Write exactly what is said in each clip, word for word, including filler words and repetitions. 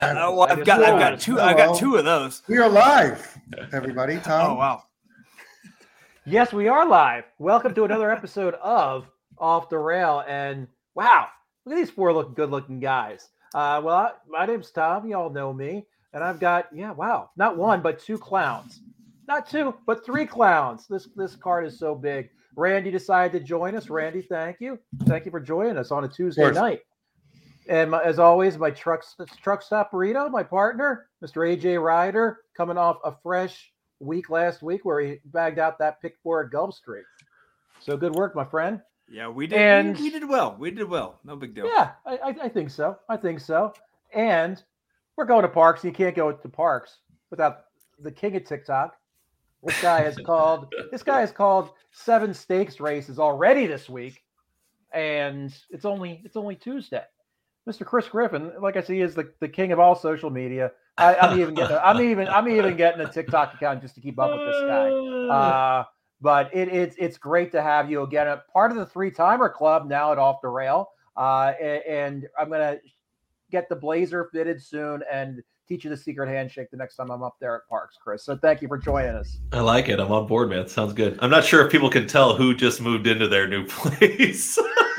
Uh, well, I've got I've got two I got two of those. We are live, everybody. Tom. Oh wow. Yes, we are live. Welcome to another episode of Off the Rail. And wow, look at these four looking good looking guys. Uh, well, I, my name's Tom. You all know me. And I've got, yeah, wow, not one, but two clowns. Not two, but three clowns. This this card is so big. Randy decided to join us. Randy, thank you. Thank you for joining us on a Tuesday night. And my, as always, my truck, truck stop burrito, my partner, Mister A J Ryder, coming off a fresh week last week where he bagged out that pick four at Gulf Street. So good work, my friend. Yeah, we did. And, we, we did well. We did well. No big deal. Yeah, I, I, I think so. I think so. And we're going to Parks. You can't go to Parks without the king of TikTok. This guy has called. This guy has called seven stakes races already this week, and it's only it's only Tuesday. Mister Chris Griffin, like I see, is the, the king of all social media. I, I'm even getting. A, I'm even. I'm even getting a TikTok account just to keep up with this guy. Uh, but it, it's it's great to have you again, a part of the three timer club now at Off the Rail. Uh, and, and I'm gonna get the blazer fitted soon and teach you the secret handshake the next time I'm up there at Parks, Chris. So thank you for joining us. I like it. I'm on board, man. Sounds good. I'm not sure if people can tell who just moved into their new place.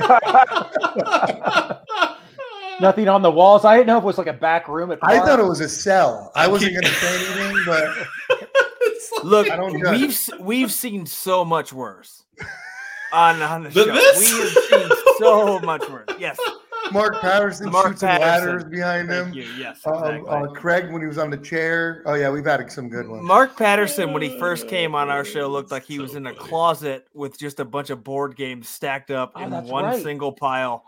Nothing on the walls. I didn't know if it was like a back room at Parks. I thought it was a cell. I wasn't going to say anything, but look, I don't we've we've seen so much worse on on the show. This? We have seen so much worse. Yes. Mark Patterson Mark shoots Patterson. ladders behind Thank him. you. Yes. Uh, Exactly. uh, Craig when he was on the chair. Oh yeah, we've had some good ones. Mark Patterson, when he first came on our show, looked like he was in a closet with just a bunch of board games stacked up Oh, in that's one right. single pile.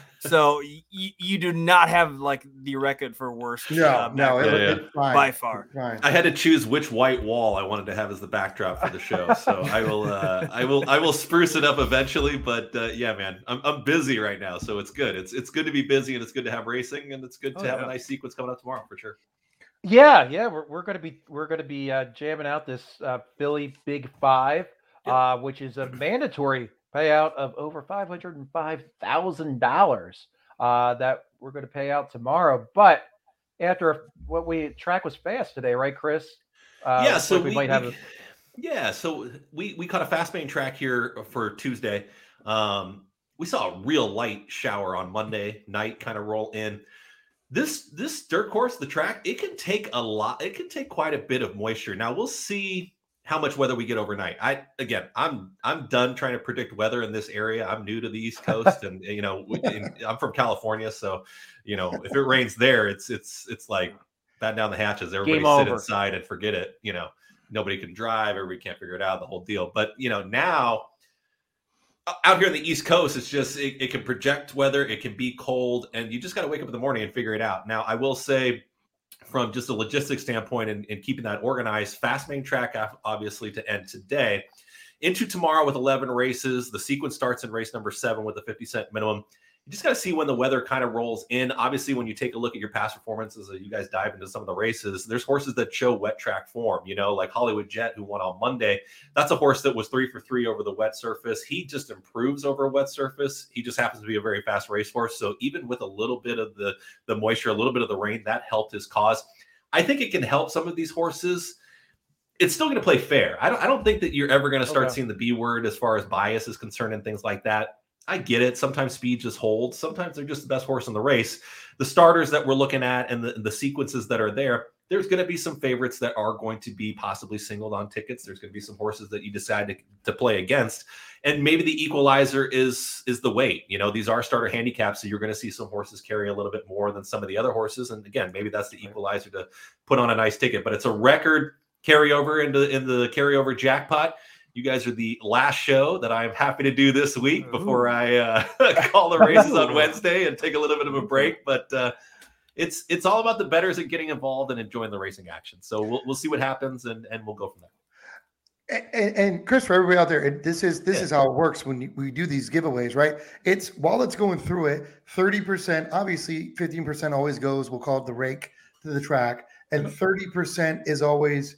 So y- you do not have like the record for worst. No, uh, no, it, Yeah, was yeah. it's fine. by far. It's fine. I had to choose which white wall I wanted to have as the backdrop for the show, so I will, uh, I will, I will spruce it up eventually. But uh, yeah, man, I'm I'm busy right now, so it's good. It's it's good to be busy, and it's good to have racing, and it's good to Oh, have yeah. a nice sequence coming up tomorrow for sure. Yeah, yeah, we're we're gonna be we're gonna be uh, jamming out this uh, Philly Big Five, Yep. uh, which is a mandatory payout of over five hundred and five thousand dollars uh, that we're going to pay out tomorrow. But after what we track was fast today, right, Chris? Uh, yeah, looks so like we, we might have. we- A, yeah, so we we caught a fast main track here for Tuesday. Um, we saw a real light shower on Monday night, kind of roll in. This this dirt course, the track, it can take a lot. It can take quite a bit of moisture. Now we'll see how much weather we get overnight. I again, I'm I'm done trying to predict weather in this area. I'm new to the East Coast, and you know, in, I'm from California, so you know, if it rains there, it's it's it's like batten down the hatches. Everybody Game sit over. inside and forget it. You know, nobody can drive. Everybody can't figure it out. The whole deal. But you know, now out here on the East Coast, it's just it, it can project weather. It can be cold, and you just got to wake up in the morning and figure it out. Now, I will say, from just a logistics standpoint and, and keeping that organized, fast main track obviously to end today into tomorrow with eleven races. The sequence starts in race number seven with a fifty cent minimum. You just got to see when the weather kind of rolls in. Obviously, when you take a look at your past performances, you guys dive into some of the races, there's horses that show wet track form, you know, like Hollywood Jet, who won on Monday. That's a horse that was three for three over the wet surface. He just improves over a wet surface. He just happens to be a very fast racehorse. So even with a little bit of the, the moisture, a little bit of the rain, that helped his cause. I think it can help some of these horses. It's still going to play fair. I don't, I don't think that you're ever going to start Okay. seeing the B word as far as bias is concerned and things like that. I get it. Sometimes speed just holds. Sometimes they're just the best horse in the race. The starters that we're looking at and the, the sequences that are there, there's going to be some favorites that are going to be possibly singled on tickets. There's going to be some horses that you decide to, to play against. And maybe the equalizer is, is the weight. You know, these are starter handicaps, so you're going to see some horses carry a little bit more than some of the other horses. And again, maybe that's the equalizer to put on a nice ticket. But it's a record carryover into in the carryover jackpot. You guys are the last show that I'm happy to do this week before I uh, call the races on Wednesday and take a little bit of a break. But uh, it's it's all about the bettors and getting involved and enjoying the racing action. So we'll we'll see what happens and, and we'll go from there. And, and Chris, for everybody out there, it- this is this Yeah. is how it works when you- we do these giveaways, right? It's while it's going through it, thirty percent, obviously fifteen percent always goes, we'll call it the rake to the track, and thirty percent is always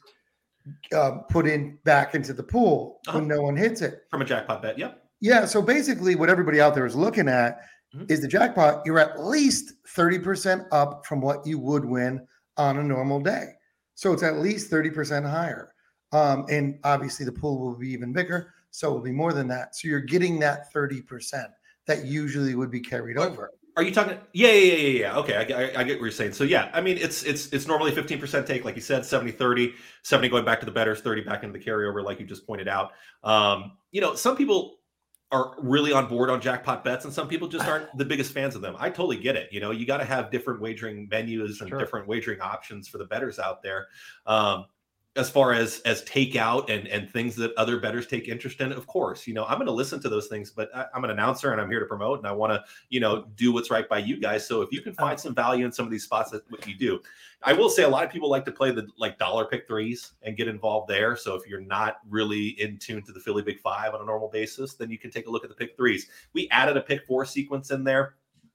uh, put in back into the pool when Uh-huh. no one hits it. From a jackpot bet, yep. Yeah, so basically what everybody out there is looking at Mhm. is the jackpot, you're at least thirty percent up from what you would win on a normal day. So it's at least thirty percent higher. Um, and obviously the pool will be even bigger, so it will be more than that. So you're getting that thirty percent that usually would be carried Right. over. Are you talking? Yeah, yeah, yeah, yeah. Okay, I, I, I get what you're saying. So yeah, I mean, it's it's it's normally fifteen percent take, like you said, seventy thirty, seventy going back to the bettors, thirty back into the carryover, like you just pointed out. Um, you know, some people are really on board on jackpot bets, and some people just aren't the biggest fans of them. I totally get it. You know, you got to have different wagering menus and Sure. different wagering options for the bettors out there. Um, as far as as takeout and and things that other bettors take interest in, of course, you know, I'm going to listen to those things, but I, I'm an announcer and I'm here to promote, and I want to, you know, do what's right by you guys. So if you can find some value in some of these spots, that's what you do. I will say a lot of people like to play the like dollar pick threes and get involved there. So if you're not really in tune to the Philly Big Five on a normal basis, then you can take a look at the pick threes. We added a pick four sequence in there.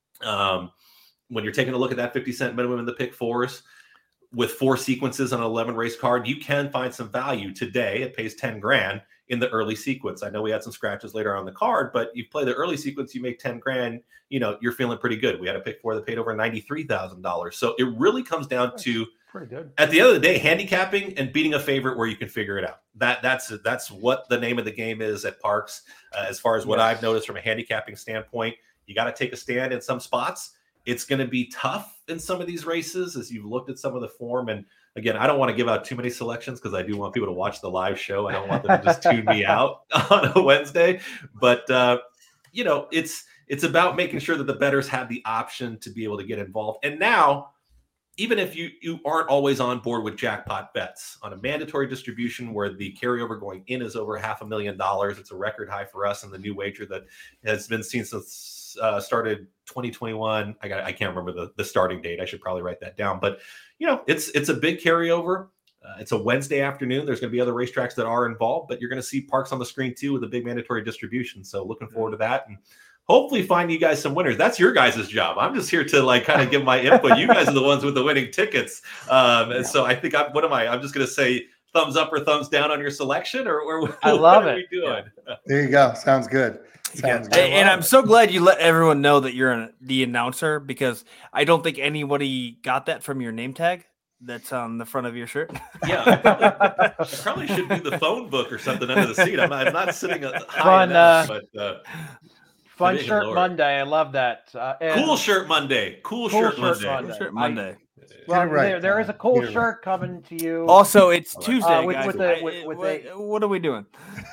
Um, when you're taking a look at that fifty cent minimum in the pick fours, with four sequences on an eleven race card, you can find some value today. It pays ten grand in the early sequence. I know we had some scratches later on the card, but you play the early sequence, you make ten grand, you know, you're feeling pretty good. We had a pick four that paid over ninety-three thousand dollars. So it really comes down to, Pretty good. at the end of the day, handicapping and beating a favorite where you can figure it out. That that's that's what the name of the game is at Parx. Uh, as far as what Yes. I've noticed from a handicapping standpoint, you got to take a stand in some spots. It's going to be tough in some of these races as you've looked at some of the form. And again, I don't want to give out too many selections because I do want people to watch the live show. I don't want them to just tune me out on a Wednesday. But, uh, you know, it's it's about making sure that the bettors have the option to be able to get involved. And now, even if you, you aren't always on board with jackpot bets, on a mandatory distribution where the carryover going in is over half a million dollars, it's a record high for us and the new wager that has been seen since uh, started twenty twenty-one. I got I can't remember the, the starting date. I should probably write that down. But you know, it's it's a big carryover. Uh, it's a Wednesday afternoon. There's going to be other racetracks that are involved, but you're going to see Parx on the screen too with a big mandatory distribution. So looking forward to that, and hopefully find you guys some winners. That's your guys' job. I'm just here to like kind of give my input. You guys are the ones with the winning tickets. Um, and so I think I'm, what am I? I'm just going to say thumbs up or thumbs down on your selection, or, or I love what are it. we doing? There you go. Sounds good. Sounds And, good. and I'm so glad you let everyone know that you're an, the announcer, because I don't think anybody got that from your name tag that's on the front of your shirt. Yeah, I probably, I probably should do the phone book or something under the seat. I'm not, I'm not sitting high Fun, enough, uh, but uh, Fun Division Shirt lower. Monday. I love that. Uh, and- cool shirt Monday. Cool, Cool shirt, shirt Monday. Monday. Shirt I- Monday. Well, Get it right, there, there is a Tom. cool Get it shirt coming to you. Also, it's Uh, Tuesday, with- guys. with the- I- with- with what, a- what are we doing?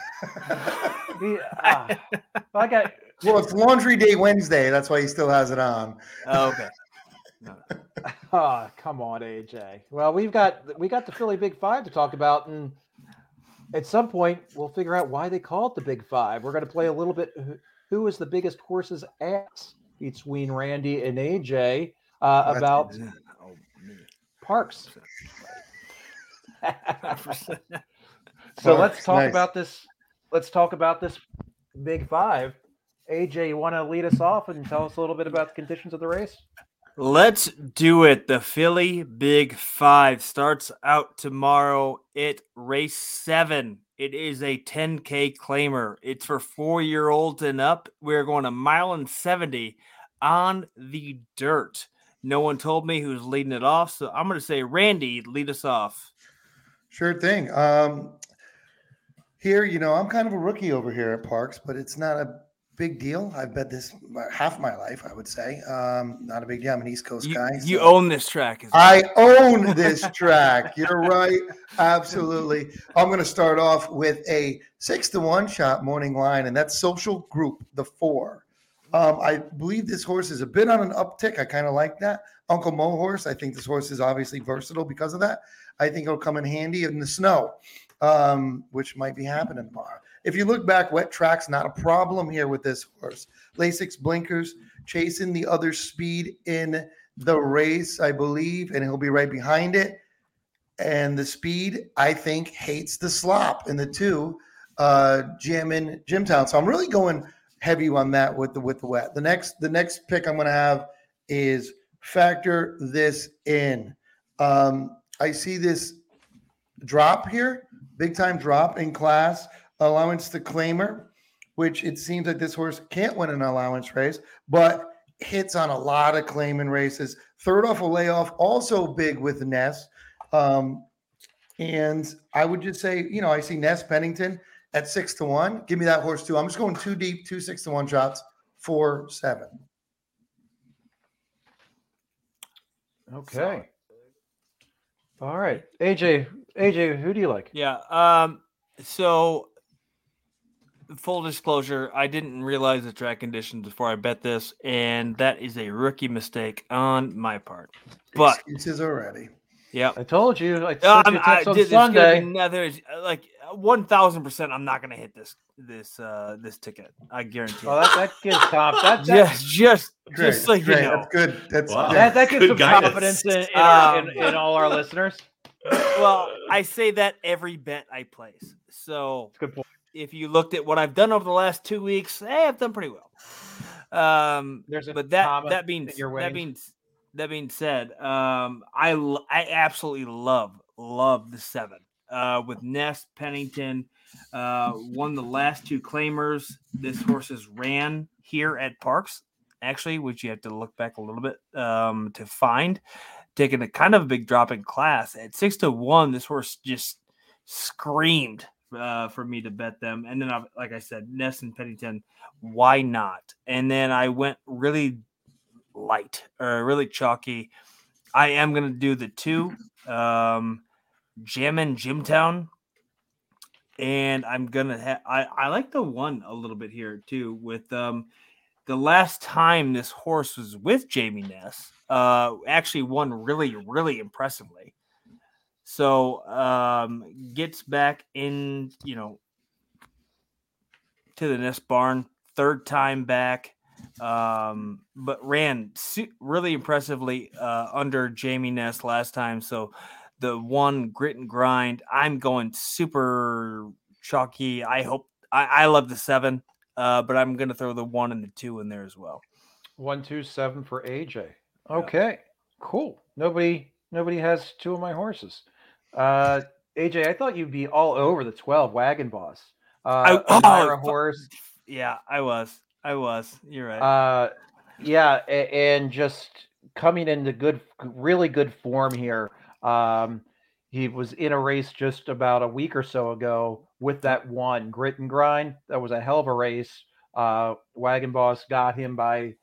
The- ah, I got Well, it's Laundry Day Wednesday. That's why he still has it on. Oh, okay. No. Oh, come on, A J. Well, we've got we got the Philly Big Five to talk about, and at some point we'll figure out why they call it the Big Five. We're going to play a little bit. Who, who is the biggest horse's ass between Randy and A J uh, That's- about Oh, me. Parks? Parks, So let's talk nice. about this. Let's talk about this Big Five. A J, you want to lead us off and tell us a little bit about the conditions of the race? Let's do it. The Philly Big Five starts out tomorrow at race seven. It is a ten K claimer. It's for four-year-olds and up. We're going a mile and seventy on the dirt. No one told me who's leading it off, so I'm going to say, Randy, lead us off. Sure thing. Um, here, you know, I'm kind of a rookie over here at Parx, but it's not a big deal. I've bet this half my life, I would say. Um, not a big deal. I'm an East Coast You, guy. you so- own this track. Is I own this track. You're right. Absolutely. I'm going to start off with a six to one shot morning line, and that's Social Group, the four. Um, I believe this horse is a bit on an uptick. I kind of like that. Uncle Mo horse. I think this horse is obviously versatile because of that. I think it'll come in handy in the snow, um, which might be happening tomorrow. If you look back, wet track's not a problem here with this horse. Lasix blinkers, chasing the other speed in the race, I believe, and he'll be right behind it. And the speed, I think, hates the slop in the two, uh, Jim and Jimtown. So I'm really going heavy on that with the with the wet. The next the next pick I'm going to have is Factor This In. Um, I see this drop here, big time drop in class, allowance to claimer, which it seems like this horse can't win an allowance race, but hits on a lot of claiming races. Third off a layoff, also big with Ness. Um, and I would just say, you know, I see Ness Pennington at six to one. Give me that horse too. I'm just going two deep, two six to one shots, four, seven. Okay. All right. A J, A J, who do you like? Yeah. Um, so full disclosure, I didn't realize the track conditions before I bet this, and that is a rookie mistake on my part. But excuses already. Yeah, I told you. I um, sent you a text I on did, Sunday. Another like one thousand percent. I'm not going to hit this this uh this ticket. I guarantee. Oh, that, that gives confidence. That, that, just just great, just so you great. know. That's good. That's Wow. good. that, that gives Good some guidance. confidence in, in, our, Um, in, in all our listeners. Well, I say that every bet I place. So Good point. if you looked at what I've done over the last two weeks, hey, I've done pretty well. Um, There's a but that comma that being in your that winnings. being that being said, um, I l- I absolutely love love the seven uh, with Ness Pennington. Uh, won the last two claimers. This horse has ran here at Parks, actually, which you have to look back a little bit um, to find. Taking a kind of a big drop in class at six to one. This horse just screamed uh, for me to bet them. And then, I, like I said, Ness and Pennington, why not? And then I went really light or really chalky. I am going to do the two, um, Jammin' Jimtown. And I'm going to have, I, I like the one a little bit here too with um, the last time this horse was with Jamie Ness, uh, actually won really, really impressively. So um, gets back in, you know, to the Ness barn, third time back, um, but ran su- really impressively uh, under Jamie Ness last time. So the one grit and grind, I'm going super chalky. I hope I, I love the seven, uh, but I'm going to throw the one and the two in there as well. One, two, seven for A J. Okay, cool. Nobody, nobody has two of my horses. Uh, A J, I thought you'd be all over the twelve Wagon Boss. Uh, I- Amira oh, horse. Yeah, I was. I was. You're right. Uh, yeah, a- and just coming into good, really good form here. Um, he was in a race just about a week or so ago with that one grit and grind. That was a hell of a race. Uh, Wagon Boss got him by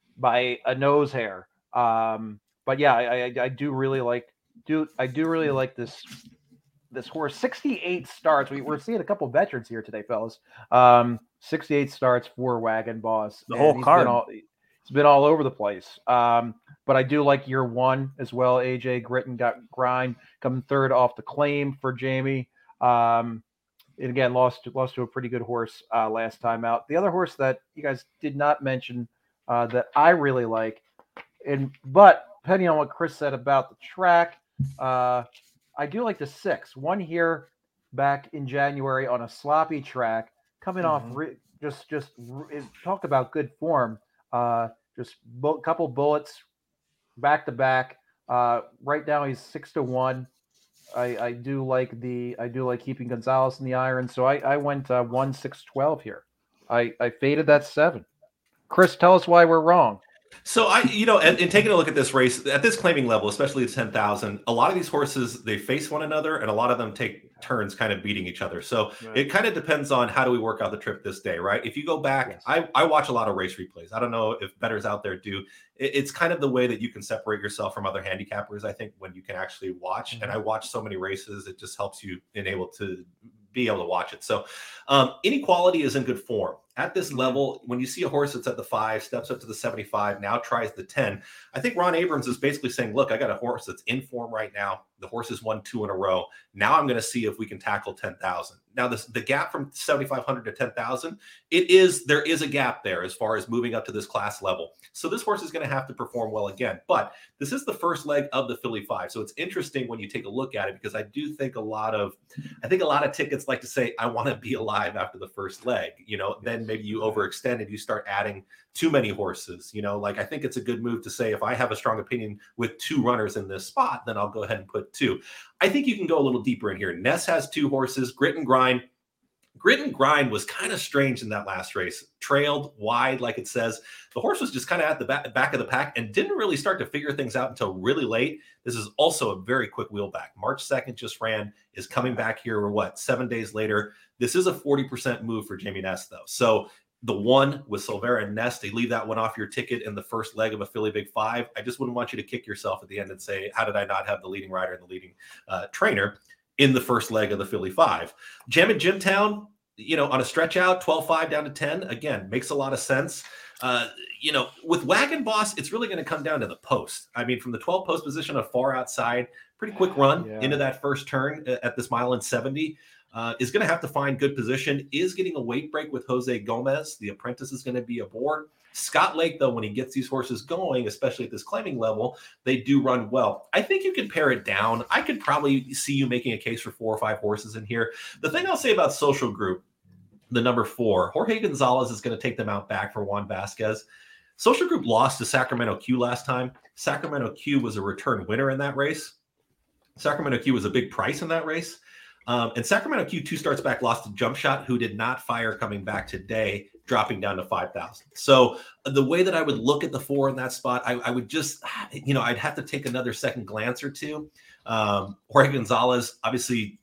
by a nose hair. Um, but yeah, I, I, I do really like do I do really like this this horse. sixty-eight starts. We, we're seeing a couple veterans here today, fellas. Um, sixty-eight starts for Wagon Boss. The and whole he's card. Been all, he's been all over the place. Um, but I do like year one as well. A J Grit and got grind coming third off the claim for Jamie. Um, and again, lost lost to a pretty good horse uh, last time out. The other horse that you guys did not mention uh, that I really like, and but depending on what Chris said about the track, uh, I do like the six. One here back in January on a sloppy track, coming Mm-hmm. off re- just just re- talk about good form. Uh, just a bu- couple bullets back to back. Uh, right now he's six to one. I, I do like the I do like keeping Gonzalez in the iron, so I, I went uh, one six twelve here. I, I faded that seven. Chris, tell us why we're wrong. So I, you know, and, and taking a look at this race at this claiming level, especially at ten thousand, a lot of these horses they face one another, and a lot of them take turns kind of beating each other. So Right. it kind of depends on how do we work out the trip this day, right? If you go back, Yes. I, I watch a lot of race replays. I don't know if bettors out there do. It, it's kind of the way that you can separate yourself from other handicappers. I think when you can actually watch, Mm-hmm. and I watch so many races, it just helps you in able to be able to watch it. So um, inequality is in good form. At this level, when you see a horse that's at the five, steps up to the seventy-five, now tries the ten, I think Ron Abrams is basically saying, look, I got a horse that's in form right now. The horse has won two in a row. Now I'm going to see if we can tackle ten thousand. Now this, the gap from seventy-five hundred to ten thousand, it is, there is a gap there as far as moving up to this class level. So this horse is going to have to perform well again, but this is the first leg of the Philly five. So it's interesting when you take a look at it, because I do think a lot of, I think a lot of tickets like to say, I want to be alive after the first leg, you know, then maybe you overextend and you start adding too many horses, you know, like I think it's a good move to say, if I have a strong opinion with two runners in this spot, then I'll go ahead and put two. I think you can go a little deeper in here. Ness has two horses, Grit and Grind. Grit and Grind was kind of strange in that last race. Trailed wide, like it says. The horse was just kind of at the back, back of the pack and didn't really start to figure things out until really late. This is also a very quick wheel back. March second just ran, is coming back here, or what, seven days later. This is a forty percent move for Jamie Ness, though. So the one with Silvera and Ness, they leave that one off your ticket in the first leg of a Philly Big Five. I just wouldn't want you to kick yourself at the end and say, how did I not have the leading rider and the leading uh, trainer in the first leg of the Philly Five? Gem at Jimtown, you know, on a stretch out, twelve five down to ten, again, makes a lot of sense. Uh, you know, with Wagon Boss, it's really going to come down to the post. I mean, from the twelve post position of far outside, pretty quick run Yeah. into that first turn at this mile and seventy. Uh, is going to have to find good position, is getting a weight break with Jose Gomez. The apprentice is going to be aboard. Scott Lake, though, when he gets these horses going, especially at this claiming level, they do run well. I think you can pare it down. I could probably see you making a case for four or five horses in here. The thing I'll say about Social Group, the number four, Jorge Gonzalez is going to take them out back for Juan Vasquez. Social Group lost to Sacramento Q last time. Sacramento Q was a return winner in that race. Sacramento Q was a big price in that race. Um, and Sacramento Q two starts back, lost to Jump Shot, who did not fire coming back today, dropping down to five thousand. So the way that I would look at the four in that spot, I, I would just, you know, I'd have to take another second glance or two. Um, Jorge Gonzalez, obviously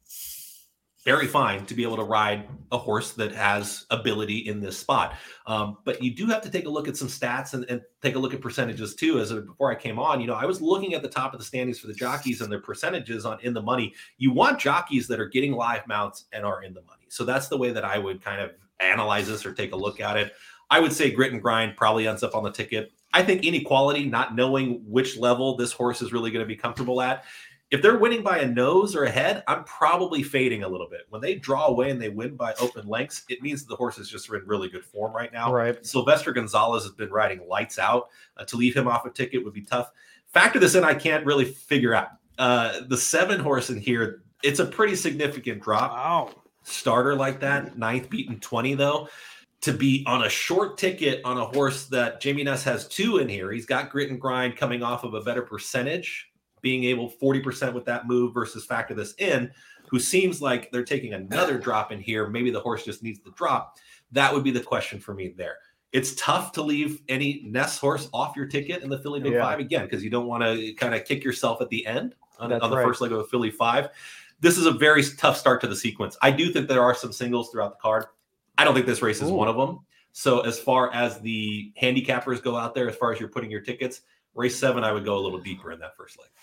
very fine to be able to ride a horse that has ability in this spot. Um, but you do have to take a look at some stats and, and take a look at percentages too. As a, before I came on, you know, I was looking at the top of the standings for the jockeys and their percentages on in the money. You want jockeys that are getting live mounts and are in the money. So that's the way that I would kind of analyze this or take a look at it. I would say Grit and Grind probably ends up on the ticket. I think Inequality, not knowing which level this horse is really going to be comfortable at, if they're winning by a nose or a head, I'm probably fading a little bit. When they draw away and they win by open lengths, it means that the horse is just in really good form right now. Right. Sylvester Gonzalez has been riding lights out. Uh, to leave him off a ticket would be tough. Factor this in, I can't really figure out. Uh, the seven horse in here, it's a pretty significant drop. Wow. Starter like that, ninth beaten twenty though. To be on a short ticket on a horse that Jamie Ness has two in here. He's got Grit and Grind coming off of a better percentage, being able forty percent with that move versus factor this in, who seems like they're taking another drop in here. Maybe the horse just needs the drop. That would be the question for me there. It's tough to leave any Ness horse off your ticket in the Philly Big Yeah. Five again, because you don't want to kind of kick yourself at the end on, That's on the right. first leg of a Philly Five. This is a very tough start to the sequence. I do think there are some singles throughout the card. I don't think this race is Ooh. one of them. So as far as the handicappers go out there, as far as you're putting your tickets, race seven, I would go a little deeper in that first leg.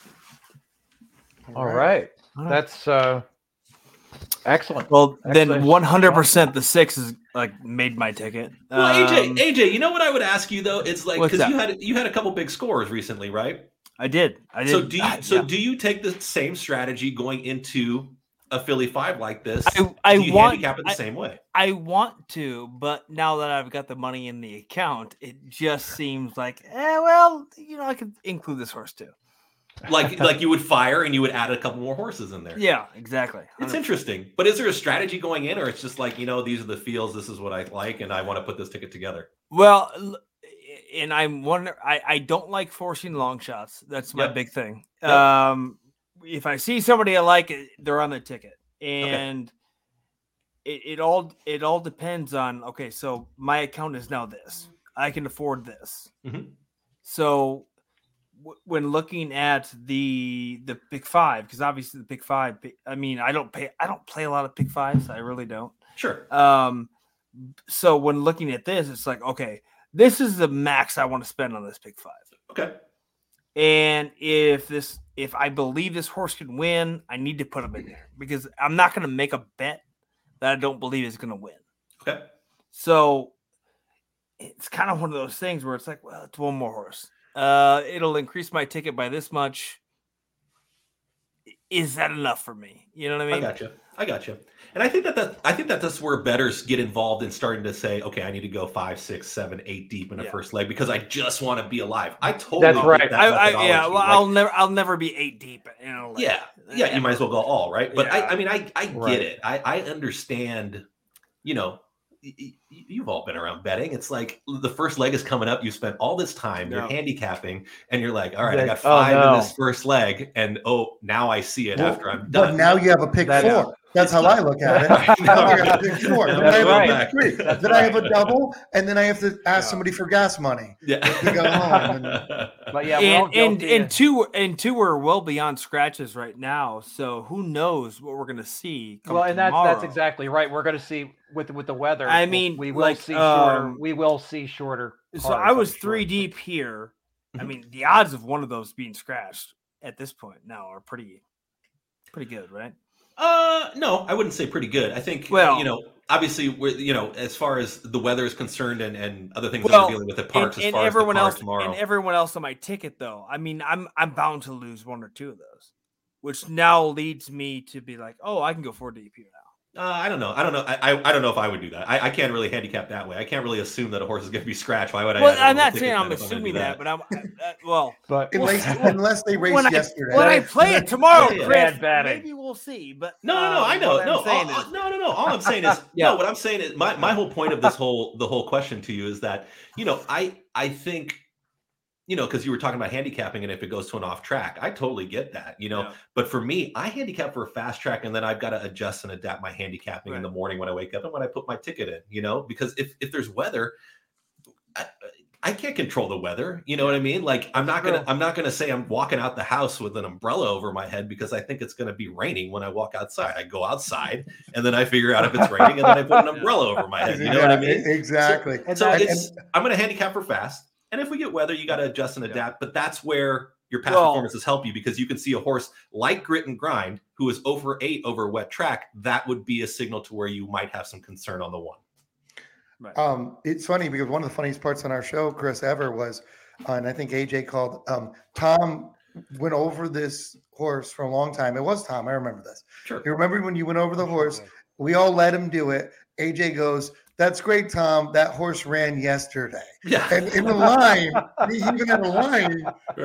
All right. That's uh, excellent. Well, then Excellent. one hundred percent the six is like made my ticket. Well, A J, Um, A J, you know what I would ask you though? It's like What's because that? you had you had a couple big scores recently, right? I did. I did. So do you uh, so yeah. do you take the same strategy going into a Philly Five like this? I, I do you want handicap it the I, same way? I want to, but now that I've got the money in the account, it just seems like, eh, well, you know, I could include this horse too. Like like you would fire and you would add a couple more horses in there. Yeah, exactly. It's interesting. But is there a strategy going in, or it's just like, you know, these are the fields, this is what I like, and I want to put this ticket together? Well, l- and I'm wonder I, I don't like forcing long shots. That's my Yep. big thing. Yep. Um if I see somebody I like, it, they're on the ticket. And it, it all it all depends on, okay, so my account is now this. I can afford this. Mhm. So w- when looking at the the Big Five, because obviously the Big Five, I mean, I don't pay I don't play a lot of Big Fives. I really don't. Sure. Um, so when looking at this, it's like, okay, this is the max I want to spend on this Big Five. Okay. And if this, if I believe this horse can win, I need to put him in there because I'm not going to make a bet that I don't believe is going to win. Okay. So it's kind of one of those things where it's like, well, it's one more horse. Uh, it'll increase my ticket by this much. Is that enough for me? You know what I I mean? got you. I got you. And I think that, that I think that that's where bettors get involved in starting to say, okay, I need to go five, six, seven, eight deep in a Yeah. first leg because I just want to be alive. I totally That's get right. that I, I, yeah, methodology. well, Like, I'll never, I'll never be eight deep. You know, like, yeah, yeah, you might as well go all, right? But Yeah. I, I mean, I, I get Right. it. I, I understand. You know, y- y- you've all been around betting. It's like the first leg is coming up. You spent all this time. You're Yeah. handicapping, and you're like, all right, I Like, got oh, five no. in this first leg, and oh, now I see it Well, after I'm but done. now you have a pick That- four. That's how I look at it. Now I got to pick four. Then I have right. to pick three. That's then right. I have a double, and then I have to ask Yeah. somebody for gas money Yeah. to go home. And, But yeah, we're all and and, guilty. and two and two are well beyond scratches right now. So who knows what we're gonna see? Come well, and that's tomorrow. that's exactly right. We're going to see with with the weather. I we'll- mean, we will like, see shorter. um, We will see shorter. So cards, I I'm was sure. three deep here. I Mhm. mean, the odds of one of those being scratched at this point now are pretty, pretty good, right? Uh, no, I wouldn't say pretty good. I think, Well- you know, obviously, we're, you know, as far as the weather is concerned and, and other things that Well, we're dealing with at And, parks, as and far everyone as the car else, tomorrow. and everyone else on my ticket, though. I mean, I'm I'm bound to lose one or two of those, which now leads me to be like, oh, I can go four deep here now. Uh, I don't know. I don't know. I, I I don't know if I would do that. I, I can't really handicap that way. I can't really assume that a horse is going to be scratched. Why would I? Well, add it I'm on the not ticket saying then I'm if gonna do assuming that, but I'm uh, uh, well. But unless, unless they raced When I, yesterday. when I play it tomorrow, Yeah, yeah. Chris, Bad batting. maybe we'll see. But No, no, no. um, I know. what I'm No, saying all- is- no, no, no. All I'm saying is, Yeah. no. What I'm saying is, my, my whole point of this whole the whole question to you is that, you know, I I think, you know, because you were talking about handicapping and if it goes to an off track, I totally get that, you know. Yeah. But for me, I handicap for a fast track, and then I've got to adjust and adapt my handicapping in Right. the morning when I wake up and when I put my ticket in, you know, because if if there's weather, I, I can't control the weather. You know what I mean? Like I'm not gonna True. I'm not gonna say I'm walking out the house with an umbrella over my head because I think it's gonna be raining when I walk outside. I go outside and then I figure out if it's raining and then I put an umbrella over my head. You know what I Yeah, mean? Exactly. And So that- it's I'm gonna handicap for fast. And if we get weather, you got to adjust and Yeah. adapt. But that's where your past Well- performances help you because you can see a horse like Grit and Grind who is over eight over a wet track. That would be a signal to where you might have some concern on the one. Right. Um, it's funny because one of the funniest parts on our show, Chris, ever was, uh, and I think A J called, um, Tom went over this horse for a long time. It was Tom. I remember this. Sure. You remember when you went over the horse? We all let him do it. A J goes, "That's great, Tom. That horse ran yesterday." Yeah. And in the line, he even had a line.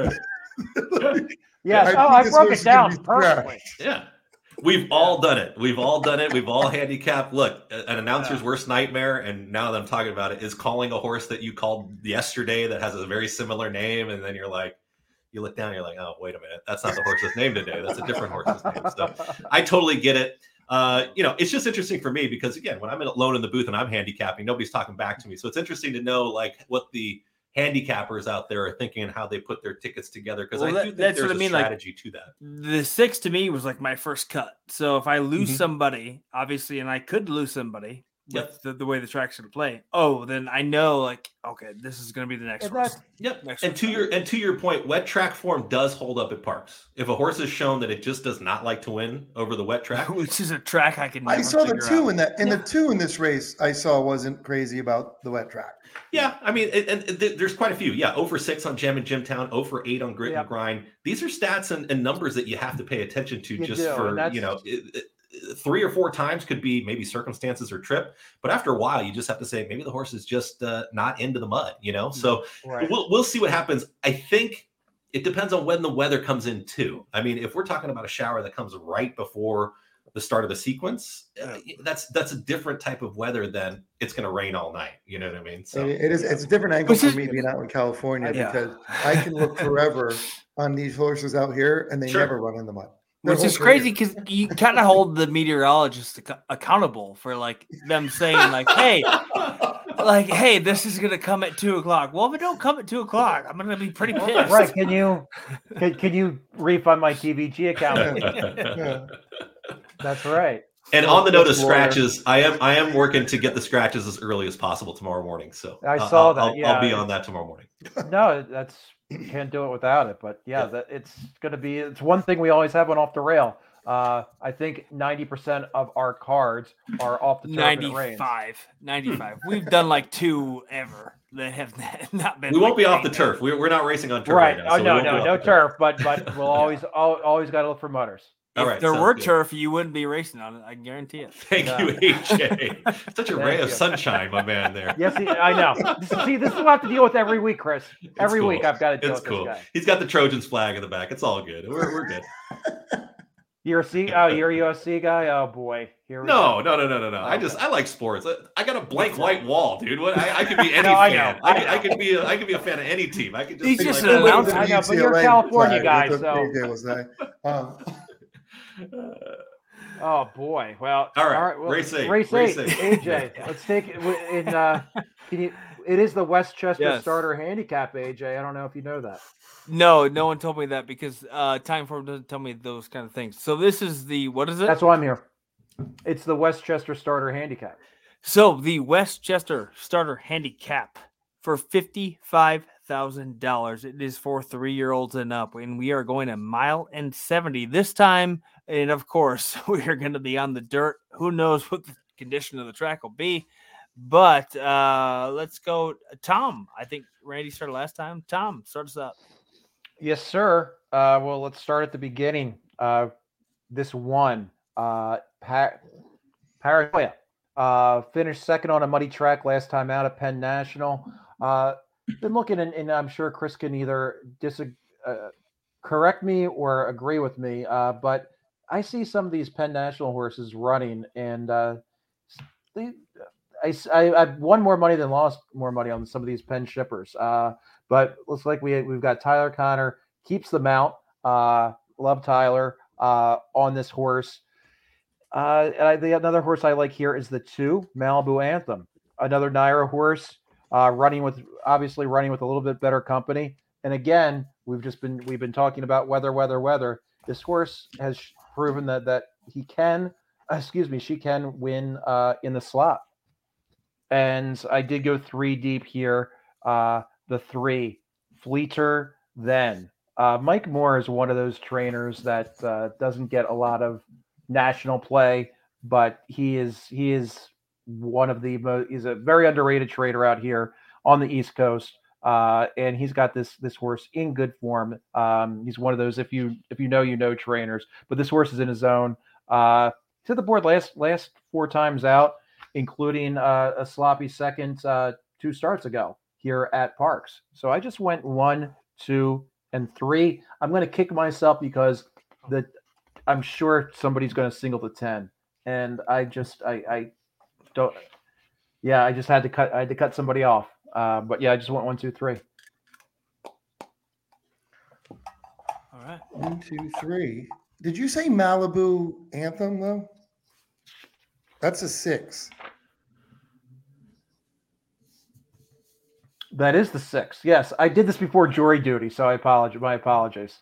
yes, I oh, think I this broke horse it is gonna down be perfectly. Yeah. We've all done it. We've all done it. We've all handicapped. Look, an announcer's Yeah. worst nightmare, and now that I'm talking about it, is calling a horse that you called yesterday that has a very similar name, and then you're like, you look down, and you're like, oh, wait a minute, that's not the horse's name today. That's a different horse's name. So I totally get it. Uh, you know, it's just interesting for me because again, when I'm alone in the booth and I'm handicapping, nobody's talking back to me. So it's interesting to know like what the handicappers out there are thinking and how they put their tickets together. Because Well, I do that- think that's there's what I a mean, like- strategy to that. The six to me was like my first cut. So if I lose Mhm. somebody, obviously, and I could lose somebody with Yep. the, the way the track's going to play, oh, then I know like, okay, this is going to be the next And horse. that's- Yep. Next And one. to your and to your point, wet track form does hold up at parks. If a horse is shown that it just does not like to win over the wet track, Which is a track I can. I never saw the figure two out. in that, and the two in this race I saw wasn't crazy about the wet track. yeah, I mean, and, and th- there's quite a few. Yeah, over six on Gem and Jimtown, over eight on Grit Yep. and Grind. These are stats and, and numbers that you have to pay attention to You just do, and for that's- you know. It, it, three or four times could be maybe circumstances or trip, but after a while, you just have to say maybe the horse is just uh, not into the mud, you know. So Right. we'll we'll see what happens. I think it depends on when the weather comes in too. I mean, if we're talking about a shower that comes right before the start of the sequence, uh, that's that's a different type of weather than it's going to rain all night. You know what I mean? So It- it is. It's a different angle Which for is- me being out in California Yeah. because I can look forever on these horses out here, and they Sure. never run in the mud. Their Which whole is crazy career. because you kind of hold the meteorologist ac- accountable for like them saying like, "Hey, like, hey, this is gonna come at two o'clock." Well, if it don't come at two o'clock, I'm gonna be pretty pissed. Right? Can you can, can you refund my T V G account? Yeah. That's right. And on the note of That's lawyer. scratches, I am I am working to get the scratches as early as possible tomorrow morning. So I uh, saw I'll, that, I'll, yeah. I'll be on that tomorrow morning. No, that's can't do it without it. But yeah, Yeah. that it's going to be. It's one thing we always have on off the rail. Uh, I think ninety percent of our cards are off the turf and it rains. ninety-five, ninety-five. We've done like two ever that have not been. We won't like be off the rained turf. We're, we're not racing on turf Right? right, now. Oh so we no, won't be no, off no the turf. turf. But but we'll always al- always got to look for mutters. If All right, there sounds were good. turf, you wouldn't be racing on it. I guarantee it. Thank Yeah. you, A J. Such a Thank ray of you. sunshine, my man. There. Yes, he, I know. This, see, this is what I have to deal with every week, Chris. Every cool. week I've got to deal It's with cool. this guy. He's got the Trojans flag in the back. It's all good. We're, we're good. You're a C. Oh, you're a U S C guy. Oh boy, here we No, go. no, no, no, no, no. I just Okay. I like sports. I, I got a blank white wall, dude. What I, I could be any No, I fan. know, I, I could, I know. could be a, I could be a fan of any team. I could just He's be just like, an oh, announcer. I know, but you're a U C L A California flag. guy, That's what so- A J will say. Um, Oh boy. Well, All right, well, race eight, Race race eight. eight. A J, let's take it w- in. Uh, can you? It is the Westchester Yes. starter handicap. A J, I don't know if you know that. No, no one told me that because uh, Time Form doesn't tell me those kind of things. So this is the what is it? That's why I'm here. It's the Westchester starter handicap. So the Westchester starter handicap for fifty-five thousand dollars. It is for three-year-olds and up, and we are going a mile and seventy this time. And of course, we are going to be on the dirt. Who knows what the condition of the track will be? But uh, let's go, Tom. I think Randy started last time. Tom, start us up. Yes, sir. Uh, well, let's start at the beginning. Uh, this one, uh, pa- Paranoia, uh, finished second on a muddy track last time out at Penn National. Uh, been looking, and, and I'm sure Chris can either disagree, uh, correct me or agree with me, uh, but I see some of these Penn National horses running, and uh, they, I, I, I've won more money than lost more money on some of these Penn shippers. Uh, but looks like we we've got Tyler Connor keeps the mount. Uh, love Tyler uh, on this horse. Uh, and I, the another horse I like here is the two Malibu Anthem, another Naira horse, uh, running with obviously running with a little bit better company. And again, we've just been we've been talking about weather, weather, weather. This horse has proven that that he can, excuse me, she can win uh, in the slot. And I did go three deep here. Uh, the three, Fleeter, then. Uh, Mike Moore is one of those trainers that uh, doesn't get a lot of national play, but he is he is one of the most. He's a very underrated trainer out here on the East Coast, uh, and he's got this this horse in good form. Um, he's one of those if you if you know you know trainers, but this horse is in his zone. Uh, to the board last last four times out, including uh, a sloppy second uh, two starts ago here at Parks. So I just went one, two, and three. I'm going to kick myself because the I'm sure somebody's going to single to ten, and I just I, I don't. Yeah, I just had to cut. I had to cut somebody off. Uh, but yeah, I just went one, two, three. All right, one, two, three. Did you say Malibu Anthem though? That's a six. That is the six. Yes, I did this before jury duty, so I apologize. My apologies.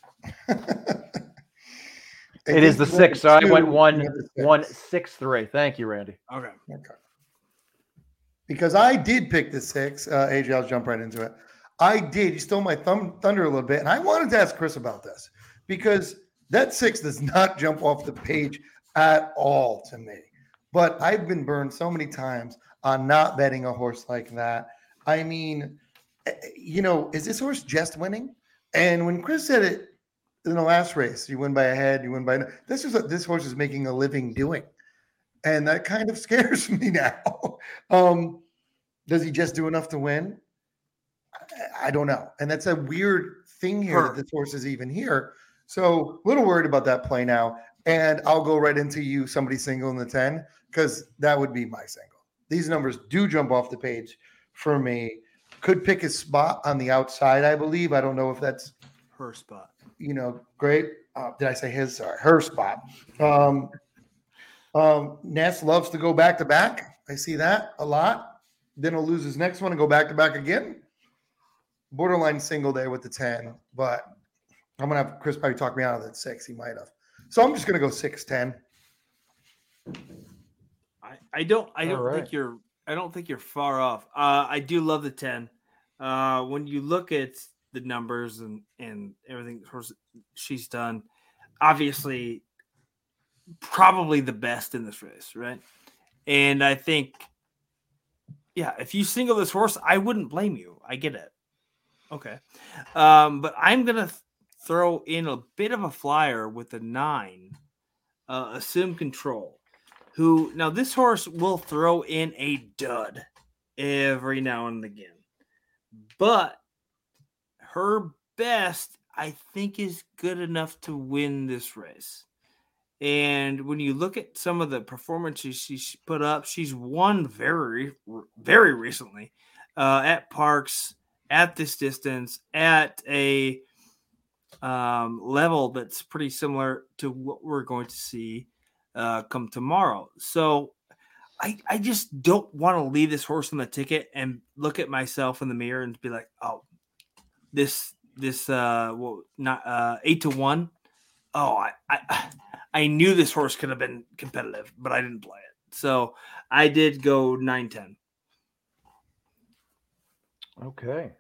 It is the six. So I went one, one, six, three. Thank you, Randy. okay. Okay. Because I did pick the six. Uh, A J, I'll jump right into it. I did. You stole my thumb, thunder a little bit. And I wanted to ask Chris about this because that six does not jump off the page at all to me. But I've been burned so many times on not betting a horse like that. I mean, you know, is this horse just winning? And when Chris said it in the last race, you win by a head, you win by – this is what this horse is making a living doing. And that kind of scares me now. um, does he just do enough to win? I, I don't know. And that's a weird thing here that this horse is even here. So a little worried about that play now. And I'll go right into you, somebody single in the ten, because that would be my single. These numbers do jump off the page for me. Could pick his spot on the outside, I believe. I don't know if that's Her spot. You know, great. Uh, did I say his? Sorry, her spot. Um, um, Ness loves to go back to back. I see that a lot. Then he'll lose his next one and go back to back again. Borderline single there with the ten, but I'm gonna have Chris probably talk me out of that six. He might have. So I'm just gonna go six ten. I, I don't I All don't right. think you're I don't think you're far off. Uh, I do love the ten. Uh, when you look at the numbers and and everything she's done, obviously probably the best in this race, right? And I think, yeah, if you single this horse, I wouldn't blame you. I get it. Okay. Um, but I'm gonna th- throw in a bit of a flyer with the nine, uh, Assume Control. Who now this horse will throw in a dud every now and again, but her best I think is good enough to win this race. And when you look at some of the performances she's put up, she's won very, very recently uh, at Parks, at this distance, at a um, level that's pretty similar to what we're going to see uh, come tomorrow. So I, I just don't want to leave this horse on the ticket and look at myself in the mirror and be like, oh, this this uh well not uh eight to one. Oh, I I I knew this horse could have been competitive, but I didn't play it. So I did go nine ten. Okay.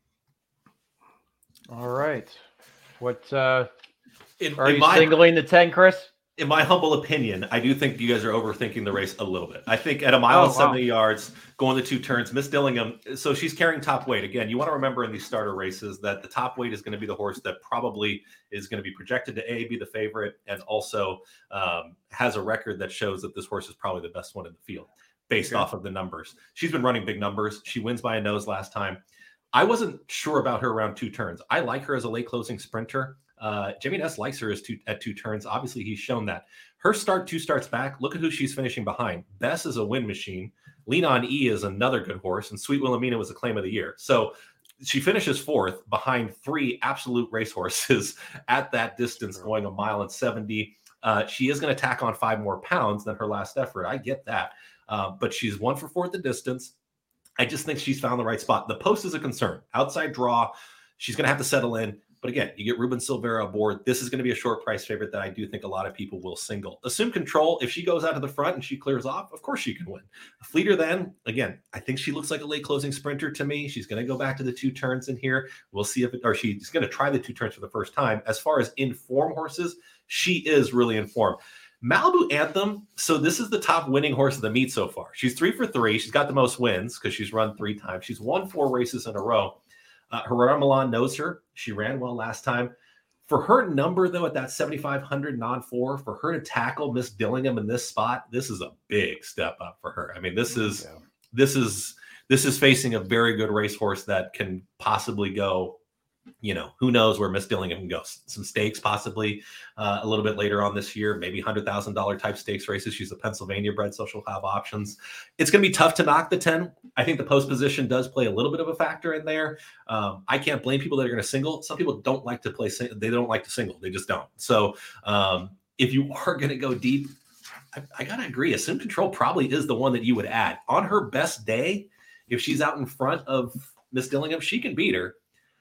All right. What uh In, are in you my, singling the ten, Chris? in my humble opinion, I do think you guys are overthinking the race a little bit. I think at a mile Oh, and seventy wow. yards, going the two turns, Miss Dillingham, so she's carrying top weight. Again, you want to remember in these starter races that the top weight is going to be the horse that probably is going to be projected to A, be the favorite, and also um, has a record that shows that this horse is probably the best one in the field based Okay. off of the numbers. She's been running big numbers. She wins by a nose last time. I wasn't sure about her around two turns. I like her as a late closing sprinter. Uh, Jimmy Ness likes her as two, at two turns. Obviously, he's shown that. Her start two starts back. Look at who she's finishing behind. Bess is a win machine. Lean On E is another good horse, and Sweet Wilhelmina was a claim of the year. So she finishes fourth behind three absolute racehorses at that distance, going a mile and seventy. Uh, she is going to tack on five more pounds than her last effort. I get that, uh, but she's one for four at the distance. I just think she's found the right spot. The post is a concern. Outside draw, she's going to have to settle in. But again, you get Ruben Silvera aboard. This is going to be a short price favorite that I do think a lot of people will single. Assume Control, if she goes out to the front and she clears off, of course she can win. Fleeter then, again, I think she looks like a late closing sprinter to me. She's going to go back to the two turns in here. We'll see if it, or she's going to try the two turns for the first time. As far as in-form horses, she is really in form. Malibu Anthem, so this is the top winning horse of the meet so far. She's three for three. She's got the most wins because she's run three times. She's won four races in a row. Uh, Herrera Milan knows her. She ran well last time. For her number, though, at that seventy-five hundred non-four, for her to tackle Miss Dillingham in this spot, this is a big step up for her. I mean, this is Yeah. this is this is facing a very good racehorse that can possibly go, you know, who knows where Miss Dillingham can go. Some stakes possibly uh, a little bit later on this year, maybe one hundred thousand dollars type stakes races. She's a Pennsylvania bred, so she'll have options. It's going to be tough to knock the ten. I think the post position does play a little bit of a factor in there. Um, I can't blame people that are going to single. Some people don't like to play. Sing- they don't like to single. They just don't. So um, if you are going to go deep, I, I got to agree. Assume Control probably is the one that you would add. On her best day, if she's out in front of Miss Dillingham, she can beat her.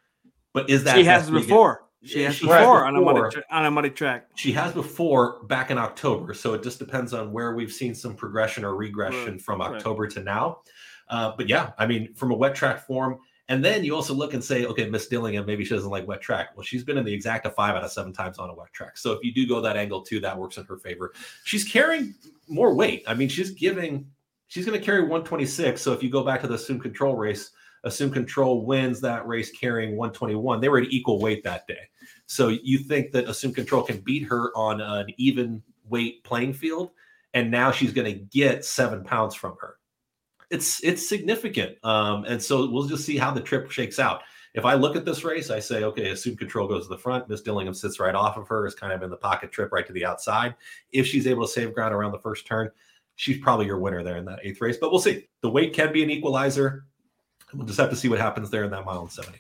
But is that She has that's where you before. She has She before, has on a muddy before. tra- on a muddy track. get- she has before back in October, so it just depends on where we've seen some progression or regression Right, from right. October to now. Uh, but yeah, I mean, from a wet track form, and then you also look and say, okay, Miss Dillingham, maybe she doesn't like wet track. Well, she's been in the exacta five out of seven times on a wet track. So if you do go that angle too, that works in her favor. She's carrying more weight. I mean, she's giving, she's going to carry one twenty-six. So if you go back to the Assume Control race, Assume Control wins that race carrying one twenty-one. They were at equal weight that day. So you think that Assume Control can beat her on an even weight playing field, and now she's going to get seven pounds from her. It's it's significant, um, and so we'll just see how the trip shakes out. If I look at this race, I say, okay, Assume Control goes to the front. Miss Dillingham sits right off of her, is kind of in the pocket trip right to the outside. If she's able to save ground around the first turn, she's probably your winner there in that eighth race. But we'll see. The weight can be an equalizer. We'll just have to see what happens there in that mile and seventy.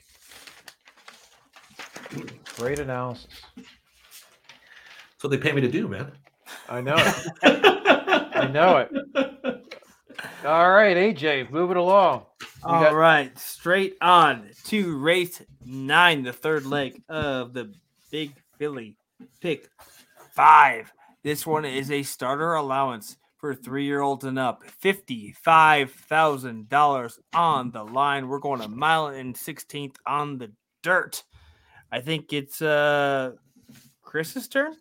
Great analysis. That's what they pay me to do, man. I know it. I know it. All right, A J, move it along. You All got- right, straight on to race nine, the third leg of the Big Philly Pick Five. This one is a starter allowance for three-year-olds and up. fifty-five thousand dollars on the line. We're going a mile and sixteenth on the dirt. I think it's uh Chris's turn.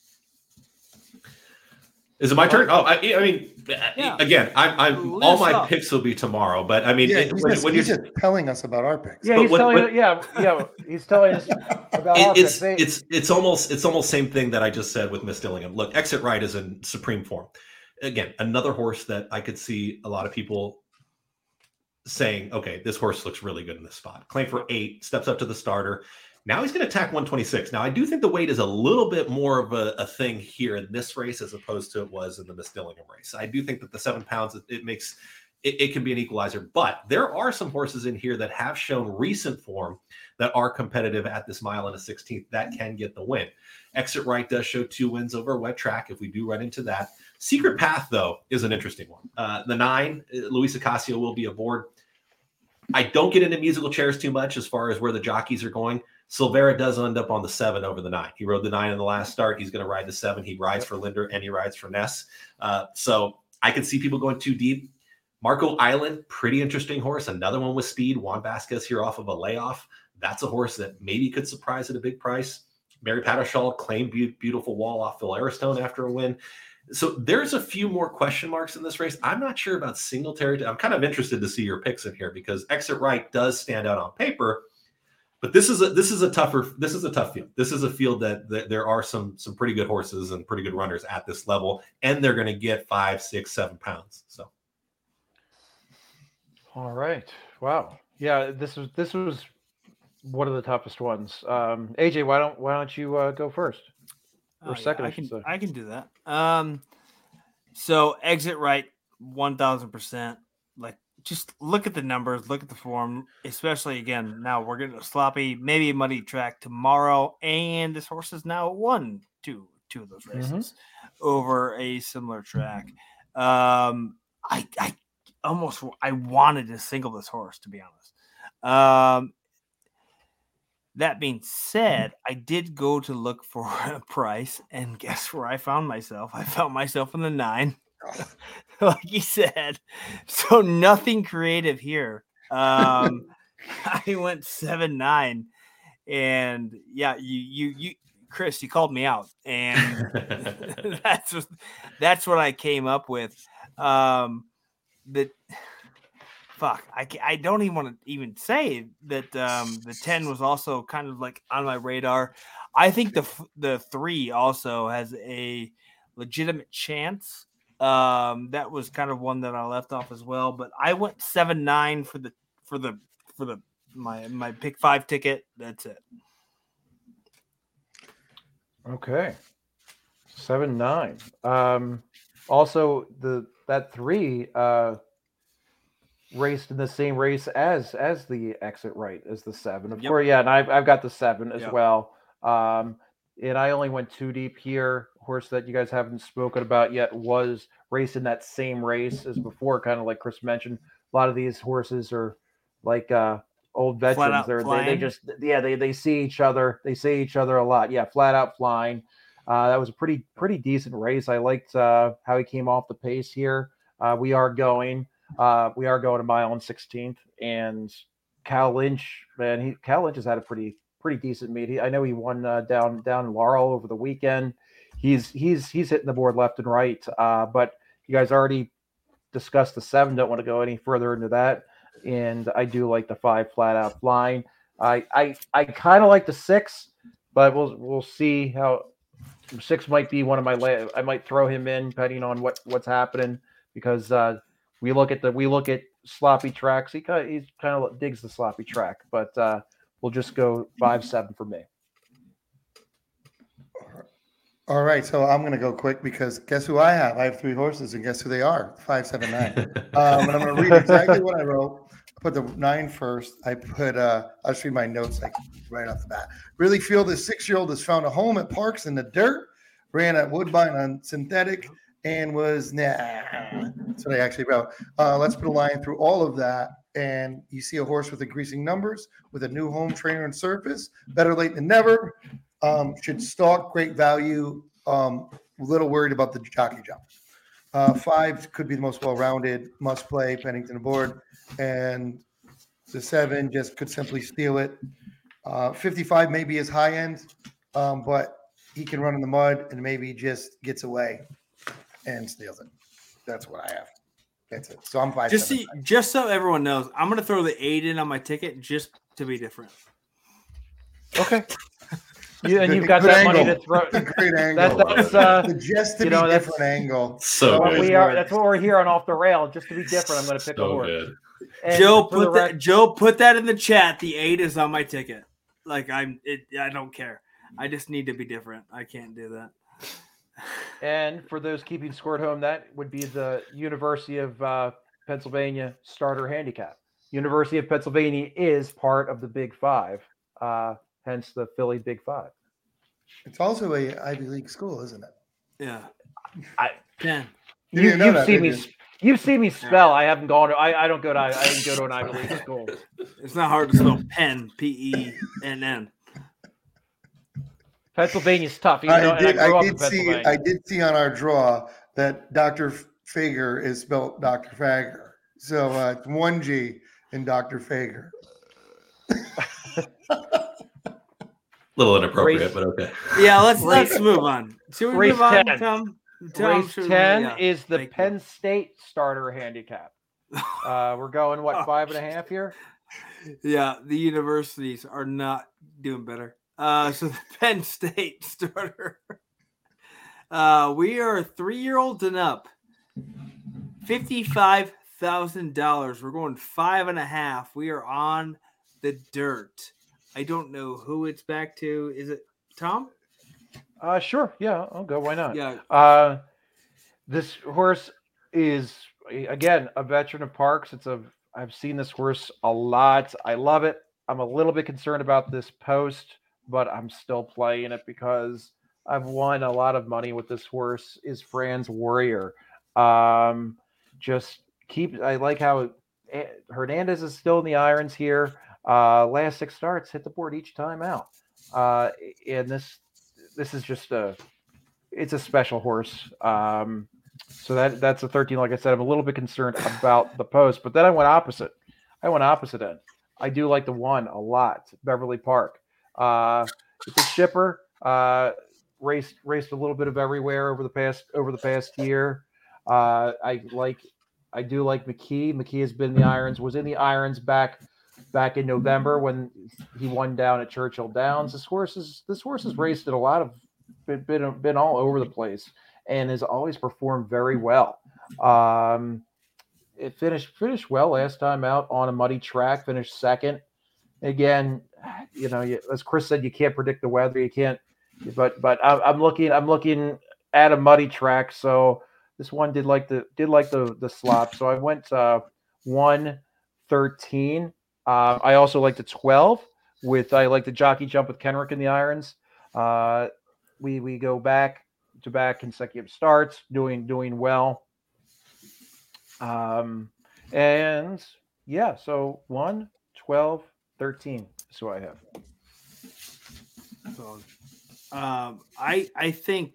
Is it my turn? Oh, I, I mean, Yeah. again, I'm, I'm Lead all us my off. picks will be tomorrow. But I mean, Yeah, it, he's, when, just, when he's you're, just telling us about our picks. Yeah, But he's what- telling what- yeah, yeah, he's telling us about it- our it's picks. They- it's it's almost it's almost same thing that I just said with Miss Dillingham. Look, Exit Right is in supreme form. Again, another horse that I could see a lot of people saying, okay, this horse looks really good in this spot. Claim for eight, steps up to the starter. Now he's going to attack one twenty-six. Now I do think the weight is a little bit more of a, a thing here in this race as opposed to it was in the Miss Dillingham race. I do think that the seven pounds, it, it makes it, it can be an equalizer, but there are some horses in here that have shown recent form that are competitive at this mile and a sixteenth that can get the win. Exit Right does show two wins over a wet track if we do run into that. Secret Path, though, is an interesting one. Uh, the nine, Luis Ocasio will be aboard. I don't get into musical chairs too much as far as where the jockeys are going. Silvera does end up on the seven over the nine. He rode the nine in the last start. He's going to ride the seven. He rides for Linder and he rides for Ness. Uh, so I can see people going too deep. Marco Island, pretty interesting horse. Another one with speed. Juan Vasquez here off of a layoff. That's a horse that maybe could surprise at a big price. Mary Pattershall claimed be- beautiful wall off Phil Airstone after a win. So there's a few more question marks in this race. I'm not sure about Singletary. I'm kind of interested to see your picks in here because Exit Right does stand out on paper, but this is a this is a tougher this is a tough field. This is a field that, that there are some some pretty good horses and pretty good runners at this level, and they're going to get five, six, seven pounds. So, all right, wow, yeah, this was this was one of the toughest ones. Um, A J, why don't why don't you uh, go first? Or Oh, second, yeah, I, I can say. I can do that. Um, so Exit Right, one thousand percent. Like, just look at the numbers, look at the form. Especially again, now we're getting a sloppy, maybe a muddy track tomorrow, and this horse has now won two two of those races mm-hmm. over a similar track. Um, I I almost I wanted to single this horse, to be honest. Um. That being said, I did go to look for a price, and guess where I found myself? I found myself in the nine, like you said. So nothing creative here. Um, I went seven nine, and yeah, you you you, Chris, you called me out, and that's what, that's what I came up with. Um, that. Fuck, I, I don't even want to even say that um, the ten was also kind of like on my radar. I think the the three also has a legitimate chance. Um, that was kind of one that I left off as well. But I went seven nine for the for the for the my my pick five ticket. That's it. Okay, seven nine. Um, also the that three. Uh, raced in the same race as as the Exit Right as the seven, of yep. course. Yeah, and I've I've got the seven as yep. well. Um, and I only went two deep here. Horse that you guys haven't spoken about yet was raced in that same race as before, kind of like Chris mentioned. A lot of these horses are like uh, old veterans. They're they, they just yeah they they see each other. They see each other a lot. Yeah, flat out flying. Uh, that was a pretty pretty decent race. I liked uh, how he came off the pace here. Uh, we are going. Uh, we are going to mile and sixteenth, and Cal Lynch, man, he Cal Lynch has had a pretty pretty decent meet. He, I know he won uh, down down in Laurel over the weekend. He's he's he's hitting the board left and right. Uh, but you guys already discussed the seven. Don't want to go any further into that. And I do like the five flat out flying. I I I kind of like the six, but we'll we'll see how six might be one of my. La- I might throw him in depending on what what's happening because. Uh, We look at the we look at sloppy tracks. He kind of, he kind of digs the sloppy track, but uh, we'll just go five seven for me. All right, so I'm going to go quick because guess who I have? I have three horses, and guess who they are? Five seven nine. um, and I'm going to read exactly what I wrote. I put the nine first. I put. Uh, I'll just read my notes like right off the bat. Really feel this six-year-old has found a home at Parks in the dirt. Ran at Woodbine on synthetic. And was nah. That's what I actually wrote. Uh, let's put a line through all of that. And you see a horse with increasing numbers, with a new home trainer and surface. Better late than never. Um, should stalk, great value. Um, a little worried about the jockey jump. Uh, five could be the most well-rounded, must play, Pennington aboard. And the seven just could simply steal it. Uh, fifty-five maybe is high end, um, but he can run in the mud and maybe just gets away. And steals it. That's what I have. That's it. So I'm five. Just see, just so everyone knows, I'm going to throw the eight in on my ticket just to be different. Okay. You, and you've got that angle. Money to throw. That's a great angle. That's, that's uh, just to you be know, different angle. So what good. we are. That's what we're here on Off the Rail. Just to be different, I'm going to pick so a horse. Good. Joe put that. Rec- Joe put that in the chat. The eight is on my ticket. Like I'm. It, I don't care. I just need to be different. I can't do that. And for those keeping score at home, that would be the University of uh, Pennsylvania starter handicap. University of Pennsylvania is part of the Big Five, uh, hence the Philly Big Five. It's also a Ivy League school, isn't it? Yeah. I- ten. You You, didn't know you've that, seen did me. you? s- You've seen me spell. I haven't gone to. I, I don't go to. I didn't go to an Ivy League school. It's not hard to spell pen, P E N N. Pennsylvania's tough. Even though, I and I did. grew I up in did see. Pennsylvania. I did see on our draw that Doctor Fager is spelled Doctor Fager. So uh, it's one G in Doctor Fager. A little inappropriate, Race- but okay. Yeah, let's Race- let's move on. Should we race move on, ten. Tom? Tom, Race should we- ten yeah, is the thank you. Penn State starter handicap. Uh, we're going what Oh, five and a half here. Yeah, the universities are not doing better. Uh, so the Penn State starter. Uh, we are three year olds and up. Fifty-five thousand dollars. We're going five and a half. We are on the dirt. I don't know who it's back to. Is it Tom? Uh, sure. Yeah, I'll go. Why not? Yeah. Uh, this horse is again a veteran of Parks. It's a I've seen this horse a lot. I love it. I'm a little bit concerned about this post, but I'm still playing it because I've won a lot of money with this horse. Is Franz Warrior? Um, just keep. I like how eh, Hernandez is still in the irons here. Uh, last six starts, hit the board each time out. Uh, and this this is just a it's a special horse. Um, so that that's a thirteen. Like I said, I'm a little bit concerned about the post, but then I went opposite. I went opposite end. I do like the one a lot. Beverly Park. Uh, it's a shipper. Uh, raced raced a little bit of everywhere over the past over the past year. Uh, I like. I do like McKee. McKee has been in the irons. Was in the irons back back in November when he won down at Churchill Downs. This horse is this horse has raced at a lot of been been, been all over the place and has always performed very well. Um, it finished finished well last time out on a muddy track. Finished second. Again, you know, you, as Chris said, you can't predict the weather. You can't, but but I, I'm looking I'm looking at a muddy track. So this one did like the did like the the slop. So I went uh, one thirteen. Uh, I also like the twelve with I like the jockey jump with Kenrick in the irons. Uh, we we go back to back consecutive starts, doing doing well. Um, and yeah, so one, twelve, thirteen is who I have. So, um, I I think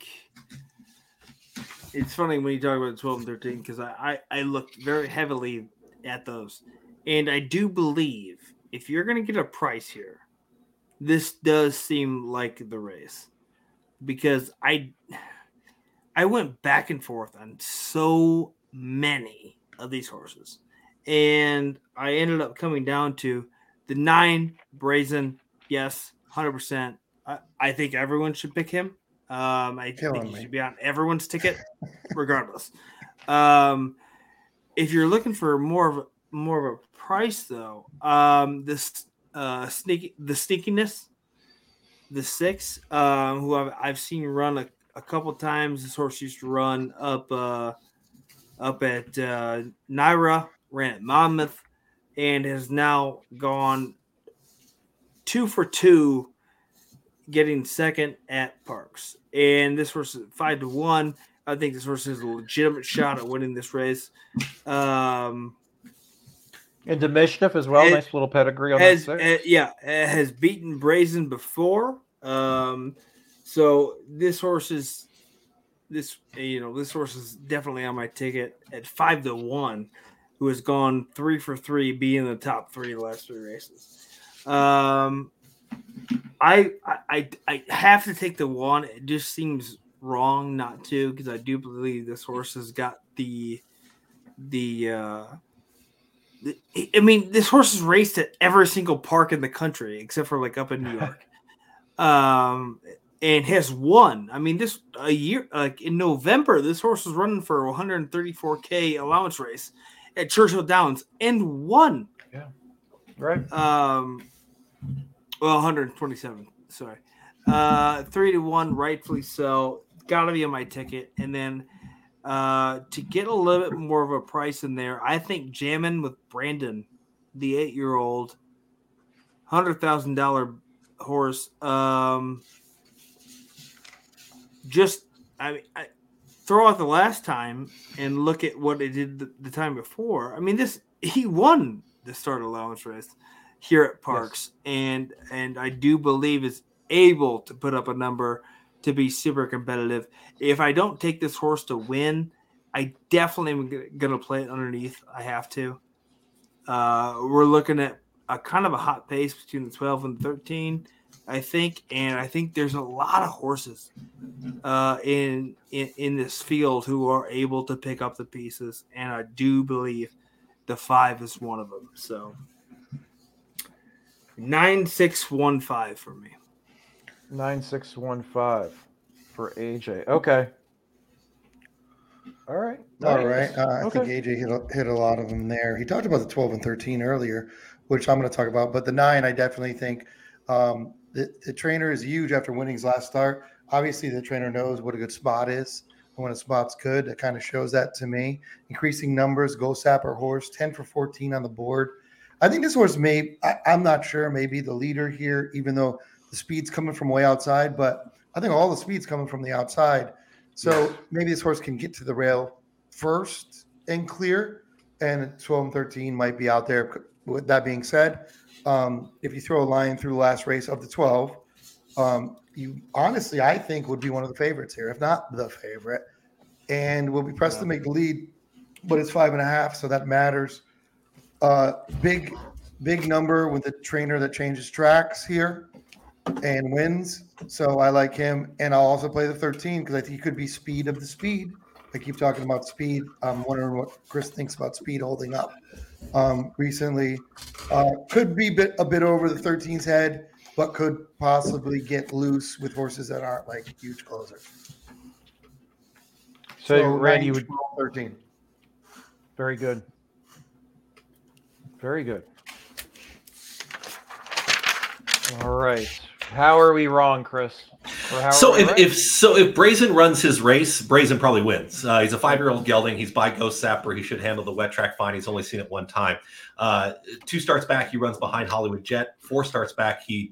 it's funny when you talk about twelve and thirteen because I, I I looked very heavily at those, and I do believe if you're going to get a price here, this does seem like the race because I I went back and forth on so many of these horses, and I ended up coming down to the nine Brazen. Yes, one hundred percent. I, I think everyone should pick him. Um, I Killing think he me. should be on everyone's ticket, regardless. Um, if you're looking for more of a, more of a price, though, um, this uh, sneaky the sneakiness, the six, um, who I've, I've seen run a, a couple times. This horse used to run up uh, up at uh, Naira, ran at Monmouth, and has now gone two for two, getting second at Parks. And this horse is five to one. I think this horse has a legitimate shot at winning this race. Um, And the Mischief as well. It Nice little pedigree on has, that uh, six. yeah, it has beaten Brazen before. Um, so this horse is this you know this horse is definitely on my ticket at five to one, who has gone three for three, being in the top three the last three races. Um, I, I I have to take the one. It just seems wrong not to because I do believe this horse has got the the. Uh, the I mean, this horse has raced at every single park in the country except for like up in New York, um, and has won. I mean, this a year like in November, this horse was running for a one thirty-four K allowance race at Churchill Downs and won. Right. Um. Well, one twenty-seven. Sorry, uh, three to one, rightfully so. Got to be on my ticket, and then uh, to get a little bit more of a price in there, I think Jammin' with Brandon, the eight-year-old, hundred thousand dollar horse. Um, just I mean, I, throw out the last time and look at what it did the, the time before. I mean, this he won the start allowance race here at Parks, yes. and and I do believe is able to put up a number to be super competitive. If I don't take this horse to win, I definitely am going to play it underneath. I have to. Uh, we're looking at a kind of a hot pace between the twelve and the thirteen, I think, and I think there's a lot of horses uh, in, in in this field who are able to pick up the pieces, and I do believe the five is one of them. So nine six one five for me. Nine six one five for A J. Okay. All right. All right. Uh, I okay. think A J hit a, hit a lot of them there. He talked about the twelve and thirteen earlier, which I'm going to talk about. But the nine, I definitely think um, the, the trainer is huge after winning his last start. Obviously, the trainer knows what a good spot is. And when a spot's good, it kind of shows that to me. Increasing numbers, Go Sapper horse, ten for fourteen on the board. I think this horse may, I, I'm not sure, maybe the leader here, even though the speed's coming from way outside. But I think all the speed's coming from the outside. So maybe this horse can get to the rail first and clear, and twelve and thirteen might be out there. With that being said, um, if you throw a line through the last race of the twelve, um, you honestly, I think, would be one of the favorites here, if not the favorite, and will be pressed yeah. to make the lead, but it's five and a half, so that matters. Uh, big, big number with the trainer that changes tracks here and wins. So I like him, and I'll also play the thirteen because I think he could be speed of the speed. I keep talking about speed. I'm wondering what Chris thinks about speed holding up um, recently. Uh, could be bit, a bit over the thirteen's head, but could possibly get loose with horses that aren't like huge closers. So, so Randy, you would thirteen. Very good. Very good. All right. How are we wrong, Chris? Or how so if, right? if so if Brazen runs his race, Brazen probably wins. Uh, he's a five-year-old gelding. He's by Go Sapper. He should handle the wet track fine. He's only seen it one time. Uh, two starts back, he runs behind Hollywood Jet. Four starts back, he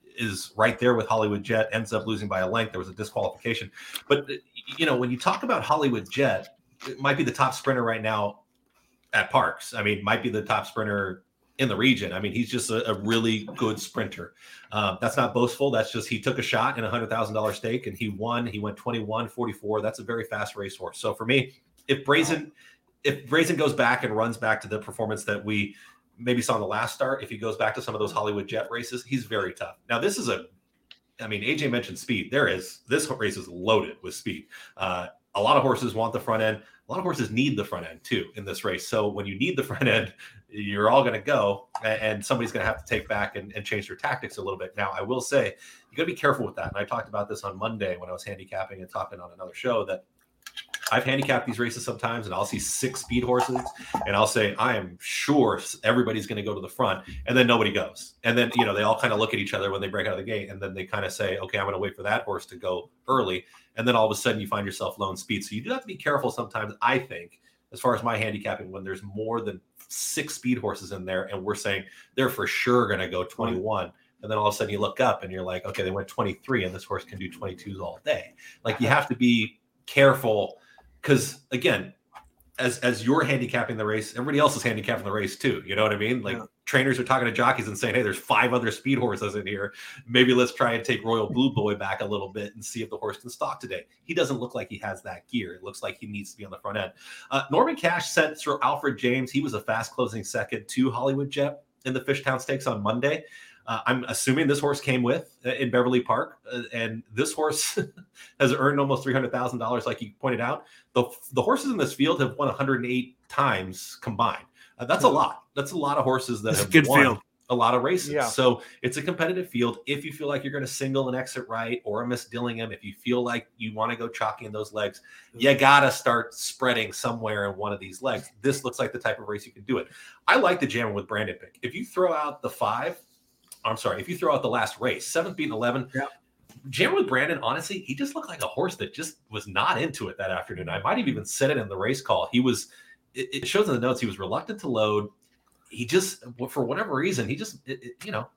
is right there with Hollywood Jet. Ends up losing by a length. There was a disqualification. But you know, when you talk about Hollywood Jet, it might be the top sprinter right now at Parks. I mean, might be the top sprinter in the region. I mean, he's just a, a really good sprinter. Um, that's not boastful. That's just, he took a shot in a hundred thousand dollar stake and he won. He went twenty-one forty-four. That's a very fast racehorse. So for me, if Brazen, if Brazen goes back and runs back to the performance that we maybe saw in the last start, if he goes back to some of those Hollywood Jet races, he's very tough. Now this is a, I mean, A J mentioned speed. There is, this race is loaded with speed. Uh, a lot of horses want the front end. A lot of horses need the front end too in this race. So when you need the front end, you're all going to go, and somebody's going to have to take back and, and change their tactics a little bit. Now, I will say, you got to be careful with that. And I talked about this on Monday when I was handicapping and talking on another show, that I've handicapped these races sometimes, and I'll see six speed horses, and I'll say, I am sure everybody's going to go to the front, and then nobody goes. And then, you know, they all kind of look at each other when they break out of the gate, and then they kind of say, okay, I'm going to wait for that horse to go early. And then all of a sudden you find yourself low in speed. So you do have to be careful sometimes, I think, as far as my handicapping, when there's more than six speed horses in there, and we're saying they're for sure going to go twenty-one. And then all of a sudden you look up and you're like, okay, they went twenty-three, and this horse can do twenty-twos all day. Like, you have to be careful. Because again, as as you're handicapping the race, everybody else is handicapping the race too. You know what I mean? Like, yeah. Trainers are talking to jockeys and saying, hey, there's five other speed horses in here. Maybe let's try and take Royal Blue Boy back a little bit and see if the horse can stalk today. He doesn't look like he has that gear. It looks like he needs to be on the front end. Uh, Norman Cash sent through Alfred James. He was a fast closing second to Hollywood Jet in the Fishtown Stakes on Monday. Uh, I'm assuming this horse came with uh, in Beverly Park, uh, and this horse has earned almost three hundred thousand dollars, like you pointed out. The, the horses in this field have won one hundred eight times combined. Uh, that's a lot. That's a lot of horses that that's have a good won field. a lot of races. Yeah. So it's a competitive field. If you feel like you're going to single an exit right or a Miss Dillingham, if you feel like you want to go chalky in those legs, you got to start spreading somewhere in one of these legs. This looks like the type of race you can do it. I like the Jamming with Brandon pick. If you throw out the five, I'm sorry, if you throw out the last race, seventh beat eleven, yeah. Jamming with Brandon, honestly, he just looked like a horse that just was not into it that afternoon. I might have even said it in the race call. He was, it, it shows in the notes, he was reluctant to load. He just, for whatever reason, he just, it, it, you know,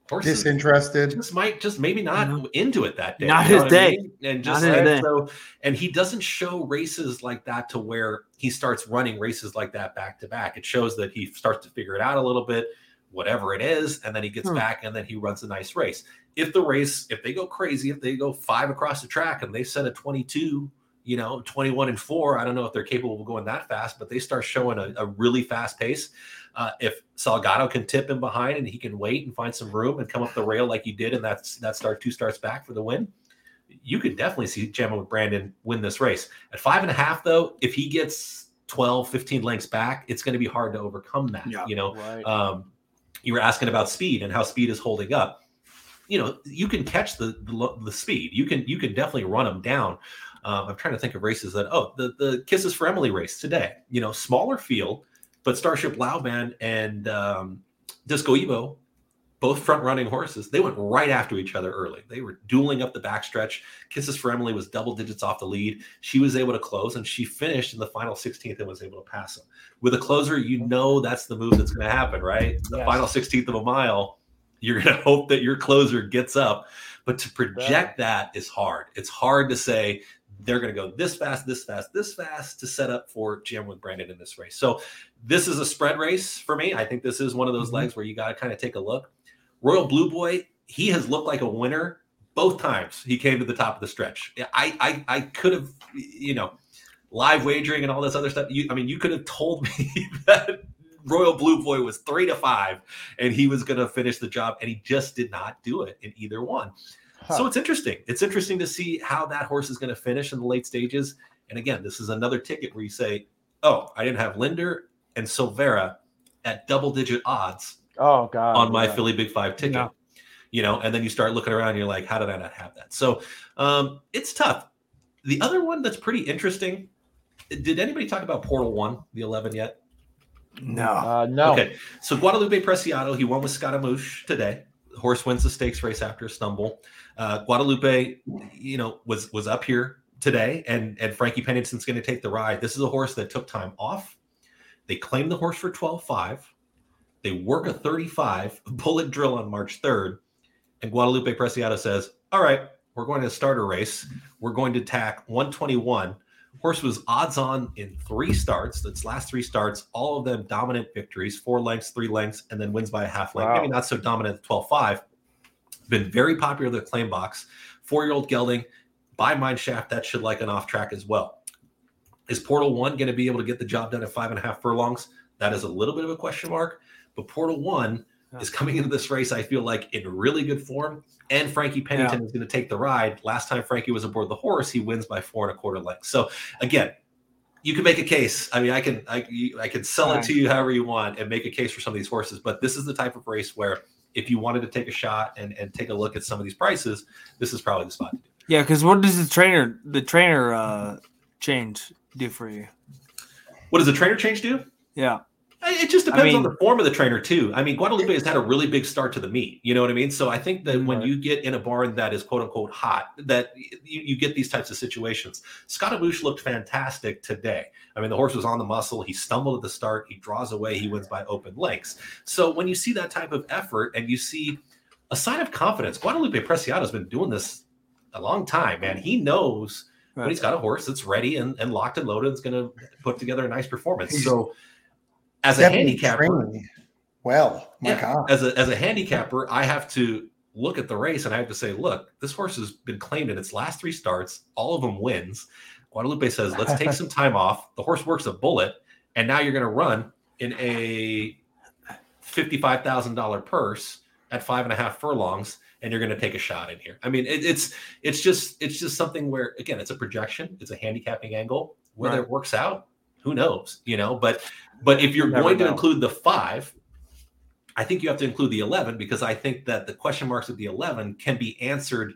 horses Disinterested. just might just maybe not No. into it that day. Not you know his what I day. mean? And Not just his and day. so and he doesn't show races like that to where he starts running races like that back to back. It shows that he starts to figure it out a little bit, whatever it is, and then he gets Hmm. back and then he runs a nice race. If the race, if they go crazy, if they go five across the track and they set a twenty-two, you know, twenty-one and four, I don't know if they're capable of going that fast, but they start showing a, a really fast pace. Uh, if Salgado can tip him behind and he can wait and find some room and come up the rail like he did in that, that start two starts back for the win, you could definitely see Gemma with Brandon win this race. At five and a half, though, if he gets twelve, fifteen lengths back, it's going to be hard to overcome that. Yeah. You know, Right. um, you were asking about speed and how speed is holding up. You know, you can catch the the, the speed. You can you can definitely run them down. Um, I'm trying to think of races that, oh, the, the Kisses for Emily race today, you know, smaller field, but Starship Lauban and um, Disco Evo, both front running horses, they went right after each other early. They were dueling up the backstretch. Kisses for Emily was double digits off the lead. She was able to close and she finished in the final sixteenth and was able to pass them. With a closer, you know that's the move that's going to happen, right? The Yes. final sixteenth of a mile, you're going to hope that your closer gets up. But to project that is hard. It's hard to say they're going to go this fast, this fast, this fast to set up for Jim with Brandon in this race. So this is a spread race for me. I think this is one of those Mhm. legs where you got to kind of take a look. Royal Blue Boy, he has looked like a winner both times he came to the top of the stretch. I I, I could have, you know, live wagering and all this other stuff. You, I mean, you could have told me that Royal Blue Boy was three to five and he was going to finish the job, and he just did not do it in either one. Huh. So it's interesting. It's interesting to see how that horse is going to finish in the late stages. And again, this is another ticket where you say, oh, I didn't have Linder and Silvera at double-digit odds Oh God. on my yeah. Philly Big Five ticket. No. You know, and then you start looking around and you're like, how did I not have that? So um, it's tough. The other one that's pretty interesting, did anybody talk about Portal One, the eleven yet? No. Uh, no. Okay, so Guadalupe Preciado, he won with Scaramouche today. The horse wins the stakes race after a stumble. Uh, Guadalupe, you know, was was up here today, and and Frankie Pennington's going to take the ride. This is a horse that took time off. They claimed the horse for twelve five. They work a thirty-five bullet drill on March third, and Guadalupe Preciado says, all right, we're going to start a race. We're going to tack one twenty-one. Horse was odds on in three starts. That's last three starts, all of them dominant victories, four lengths, three lengths, and then wins by a half length. Wow. Maybe not so dominant at twelve five. Been very popular in the claim box. Four-year-old gelding, by Mineshaft, that should like an off track as well. Is Portal One going to be able to get the job done at five and a half furlongs? That is a little bit of a question mark. But Portal One is coming into this race, I feel like, in really good form. And Frankie Pennington yeah. is going to take the ride. Last time Frankie was aboard the horse, he wins by four and a quarter lengths. So again, you can make a case. I mean, I can I, I can sell it to you however you want and make a case for some of these horses. But this is the type of race where if you wanted to take a shot and, and take a look at some of these prices, this is probably the spot to do. Yeah, because what does the trainer the trainer uh, change do for you? What does the trainer change do? Yeah. It just depends I mean, on the form of the trainer too. I mean, Guadalupe has had a really big start to the meet. You know what I mean? So I think that when you get in a barn that is quote unquote hot, that you, you get these types of situations. Scaramouche looked fantastic today. I mean, the horse was on the muscle. He stumbled at the start. He draws away. He wins by open lengths. So when you see that type of effort and you see a sign of confidence, Guadalupe Preciado has been doing this a long time, man. He knows right. when he's got a horse that's ready and, and locked and loaded, it's going to put together a nice performance. So as a handicapper, well, my yeah, God. as a as a handicapper, I have to look at the race and I have to say, look, this horse has been claimed in its last three starts, all of them wins. Guadalupe says, let's take some time off. The horse works a bullet, and now you're going to run in a fifty-five thousand dollars purse at five and a half furlongs, and you're going to take a shot in here. I mean, it, it's it's just it's just something where, again, it's a projection, it's a handicapping angle. Whether right. it works out, who knows, you know? But but if you're Never going to know. include the five, I think you have to include the eleven, because I think that the question marks of the eleven can be answered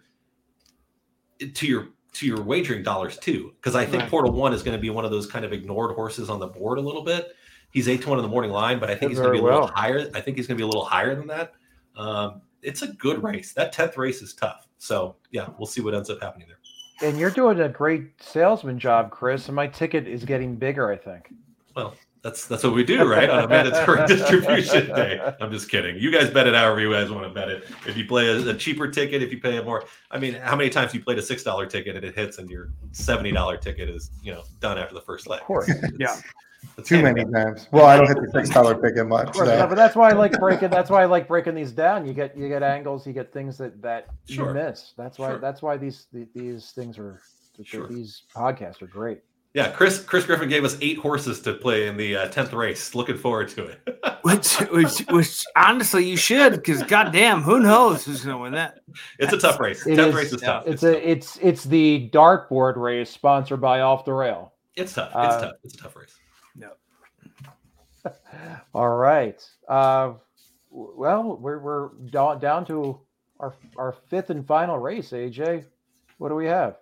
to your to your wagering dollars too. Because I think right. Portal One is going to be one of those kind of ignored horses on the board a little bit. He's eight to one in the morning line, but I think he's going to be a little well. higher. I think he's going to be a little higher than that. Um, it's a good race. That tenth race is tough. So yeah, we'll see what ends up happening there. And you're doing a great salesman job, Chris. And my ticket is getting bigger, I think. Well, That's that's what we do, right? On a mandatory distribution day. I'm just kidding. You guys bet it however you guys want to bet it. If you play a, a cheaper ticket, if you pay a more, I mean, how many times you played a six dollar ticket and it hits, and your seventy dollar ticket is, you know, done after the first leg? Of course, It's, Yeah. it's Too handicap. many times. Well, I don't hit the six dollar ticket much. of course. so. No, but that's why I like breaking. That's why I like breaking these down. You get you get angles. You get things that that Sure. you miss. That's why Sure. that's why these these things are Sure. these podcasts are great. Yeah, Chris Chris Griffin gave us eight horses to play in the uh, tenth race. Looking forward to it. Which, which, which, honestly, you should, because goddamn, who knows who's gonna win that? It's a tough race. It tenth is- race is tough. It's tough. a it's it's the dartboard race sponsored by Off the Rail. It's tough. It's uh, tough. It's a tough race. All right. Uh, w- well, we're we're down down to our our fifth and final race. A J, what do we have?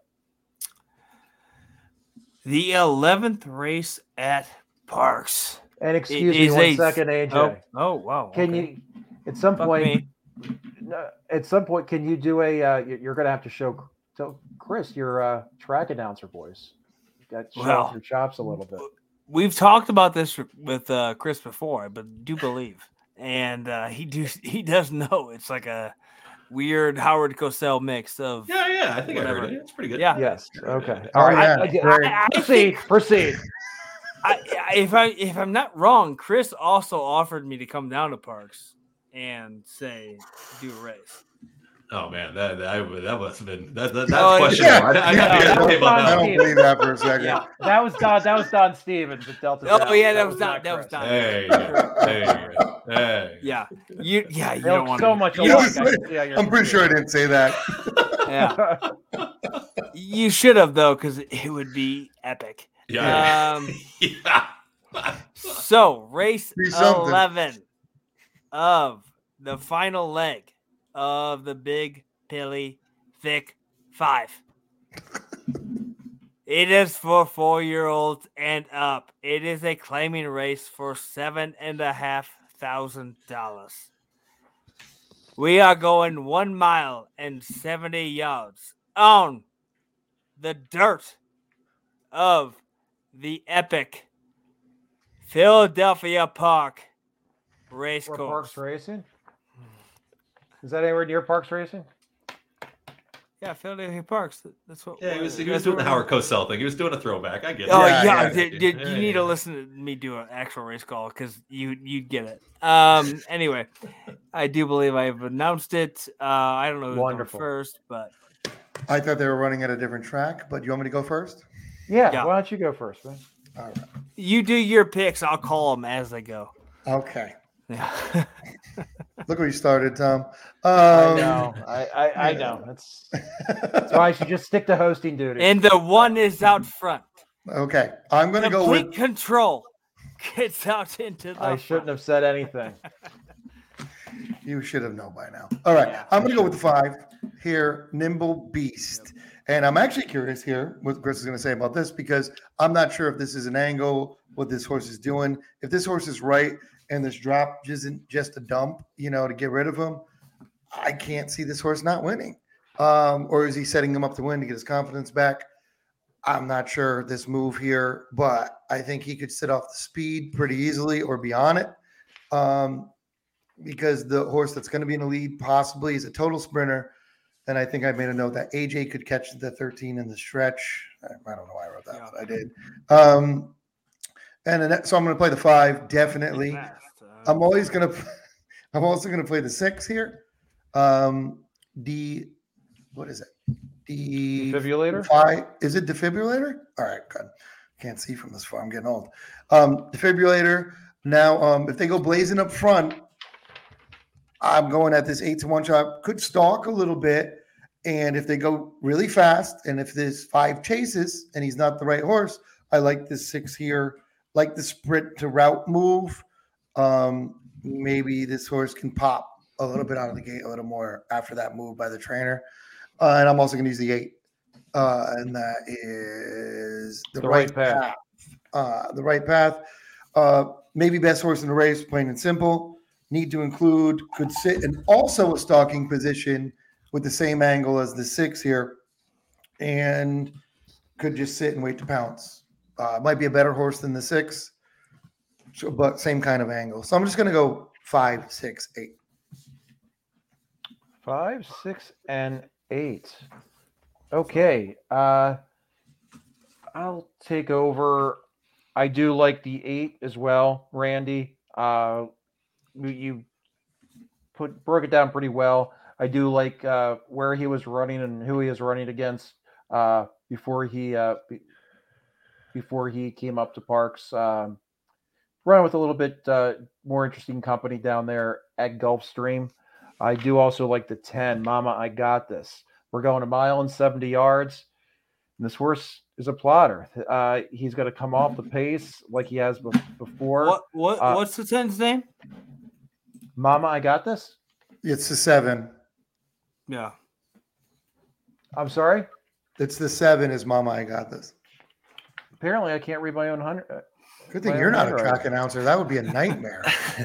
The eleventh race at Parks. And excuse me is one a- second, A J. Oh, oh wow. Can okay. you at some Fuck point? me. no, At some point, can you do a? Uh, you- you're going to have to show so Chris your uh, track announcer voice. Got show Well, off your chops a little bit. We've talked about this with uh, Chris before, but do believe, and uh, he do he does know it's like a weird Howard Cosell mix of Yeah, yeah. I think I Whatever. heard it. It's pretty good. yeah. Yes. Okay. Oh, All right. yeah. I- I- Very- I- I proceed. think- Proceed. I, I- if I if I'm not wrong, Chris also offered me to come down to Parks and say do a race. Oh man, that that, I, that must have been that, that, that's Oh, questionable. yeah. I, I, Yeah, I, I, that was about I that. don't believe that for a second. Yeah. That was Don. That was Don Stevens at Delta. Oh Down. yeah, that was not not that was Chris. not. Hey, yeah, hey, yeah, hey. Yeah, you yeah you They don't look want so much You alike. know, I can see on your I'm pretty sure I computer. didn't say that. Yeah, you should have though, because it would be epic. Yeah. Um, yeah. so race Be something. eleven of the final leg of the Big Pilly Thick Five. It is for four-year-olds and up. It is a claiming race for seven and a half thousand dollars. We are going one mile and seventy yards on the dirt of the epic Philadelphia Park race Or course. Parks Racing? Is that anywhere near Parks Racing? Yeah, Philadelphia Parks. That's what. Yeah, he was, he that's was doing what the we're- Howard Cosell thing. He was doing a throwback. I get it. Oh Yeah, yeah, yeah. did- did- Yeah, you need to yeah. listen to me do an actual race call because you you get it. Um. Anyway, I do believe I have announced it. Uh, I don't know who's going Wonderful. first, but I thought they were running at a different track, but you want me to go first? Yeah, Yeah. Why don't you go first, man? All right. you do your picks. I'll call them as they go. Okay. Yeah. Look where you started, Tom. I Um, know. I, I, I know. That's, that's why I should just stick to hosting duty. and the one is out front. Okay. I'm going to go Complete with control gets out into the. I shouldn't have said anything. You should have known by now. All right. Yeah, I'm going to go with the five here, Nimble Beast. And I'm actually curious here what Chris is going to say about this because I'm not sure if this is an angle, what this horse is doing. If this horse is right and this drop isn't just a dump, you know, to get rid of him, I can't see this horse not winning. Um, or is he setting him up to win to get his confidence back? I'm not sure this move here, but I think he could sit off the speed pretty easily or be on it. Um, because the horse that's going to be in the lead possibly is a total sprinter. And I think I made a note that A J could catch the thirteen in the stretch. I, I don't know why I wrote that, Yeah. but I did. Um, and then, so I'm going to play the five, definitely. Fast, uh, I'm always going to, I'm also going to play the six here. Um, the, what is it? The Defibrillator? Five, is it defibrillator? All right, good. Can't see from this far. I'm getting old. Um, defibrillator. Now, um, if they go blazing up front, I'm going at this eight to one shot. Could stalk a little bit. And if they go really fast, and if there's five chases and he's not the right horse, I like this six here, like the sprint to route move. Um, maybe this horse can pop a little bit out of the gate a little more after that move by the trainer. Uh, and I'm also going to use the eight. Uh, and that is the, The right, right path. path. Uh, the right path. Uh, maybe best horse in the race, plain and simple. Need to include, could sit and also a stalking position with the same angle as the six here, and could just sit and wait to pounce. Uh, might be a better horse than the six. so, but same kind of angle. So I'm just going to go five, six, eight. Five, six, and eight. Okay. Uh, I'll take over. I do like the eight as well, Randy. Uh, you- you put broke it down pretty well. I do like uh, where he was running and who he was running against uh, before he uh, be, before he came up to Parks. Um, running with a little bit uh, more interesting company down there at Gulfstream. I do also like the ten. Mama, I got this. We're going a mile and seventy yards. And this horse is a plotter. Uh, he's going to come off the pace like he has be- before. What what Uh, what's the ten's name? Mama, I got this. It's the seven. Yeah. I'm sorry. It's the seven is Mama, I got this. Apparently, I can't read my own hundred. uh, Good thing My you're own not a handwriting. track announcer. That would be a nightmare.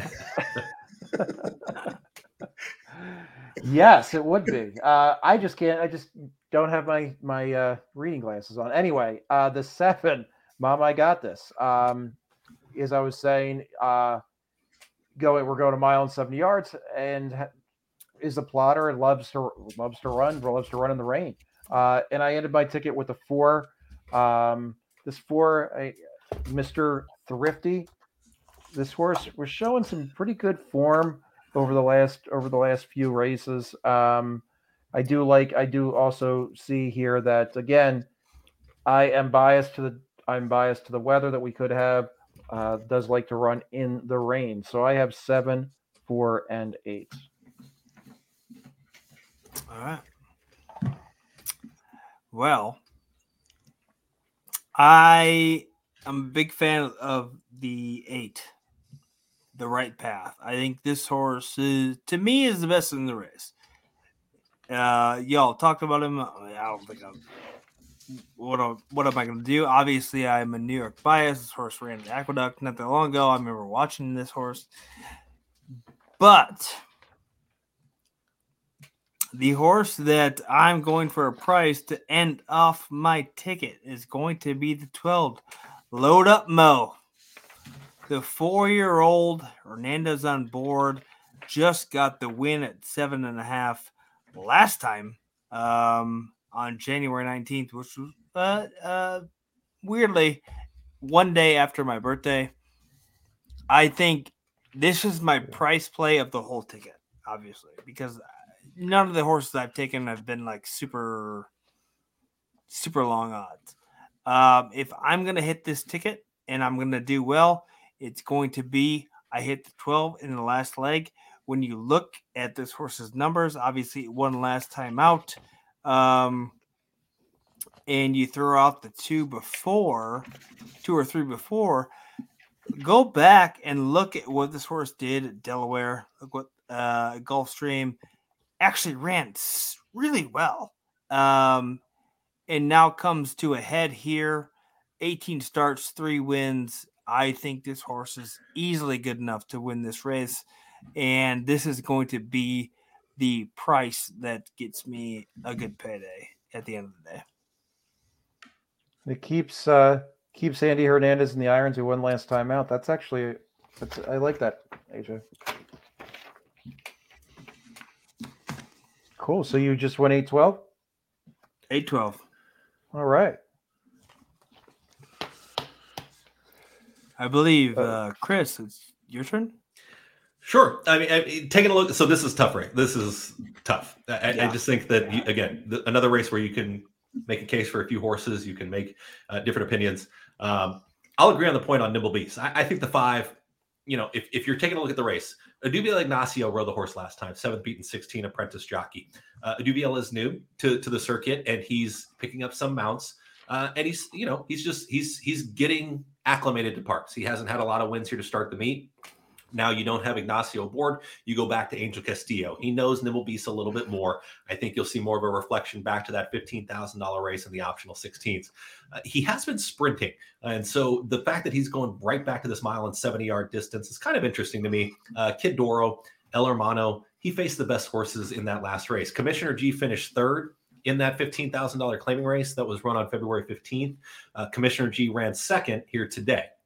Yes, it would be. Uh, I just can't. I just don't have my my uh, reading glasses on. Anyway, uh, the seven, Mom, I got this. Um, as I was saying, uh, going we're going a mile and seventy yards, and ha- is a plotter and loves to loves to run, loves to run in the rain. Uh, and I ended my ticket with a four. Um, this four, I, Mister Thrifty. This horse was showing some pretty good form over the last over the last few races. Um, I do like. I do also see here that again, I am biased to the. I'm biased to the weather that we could have. Uh, does like to run in the rain, so I have seven, four, and eight. All right. Well, I am a big fan of the eight, the right path. I think this horse is, to me, is the best in the race. Uh, y'all talked about him. I don't think I'm. What am, what am I going to do? Obviously, I'm a New York bias. This horse ran at Aqueduct not that long ago. I remember watching this horse. But the horse that I'm going for a price to end off my ticket is going to be the twelve. Load Up Mo. The four-year-old Hernandez on board just got the win at seven and a half last time um, on January nineteenth, which was uh, uh, weirdly one day after my birthday. I think this is my price play of the whole ticket, obviously, because none of the horses I've taken have been like super, super long odds. Um, if I'm going to hit this ticket and I'm going to do well, it's going to be I hit the twelve in the last leg. When you look at this horse's numbers, obviously it won last time out. Um, and you throw out the two before, two or three before, go back and look at what this horse did at Delaware. Look what uh, Gulfstream actually ran really well. Um, and now comes to a head here. eighteen starts, three wins. I think this horse is easily good enough to win this race. And this is going to be the price that gets me a good payday at the end of the day. It keeps uh, keeps Andy Hernandez in the irons who won last time out. That's actually that's I like that, A J. Cool. So you just went eight twelve? eight twelve. All right. I believe, uh, Chris, it's your turn. Sure. I mean, I, taking a look. So this is tough, right? This is tough. I, Yeah. I just think that, you, again, the, another race where you can make a case for a few horses. You can make uh, different opinions. Um, I'll agree on the point on Nimble Beast. I, I think the five, you know, if, if you're taking a look at the race, Adubiel Ignacio rode the horse last time, seventh beaten sixteen apprentice jockey. Uh, Adubiel is new to, to the circuit, and he's picking up some mounts. Uh, and he's, you know, he's just, he's, he's getting acclimated to Parks. He hasn't had a lot of wins here to start the meet. Now you don't have Ignacio aboard. You go back to Angel Castillo. He knows Nimble Beast a little bit more. I think you'll see more of a reflection back to that fifteen thousand dollars race in the optional sixteens. Uh, he has been sprinting. And so the fact that he's going right back to this mile and seventy yard distance is kind of interesting to me. Uh, Kid Doro, El Hermano, he faced the best horses in that last race. Commissioner G finished third in that fifteen thousand dollars claiming race that was run on February fifteenth. Uh, Commissioner G ran second here today.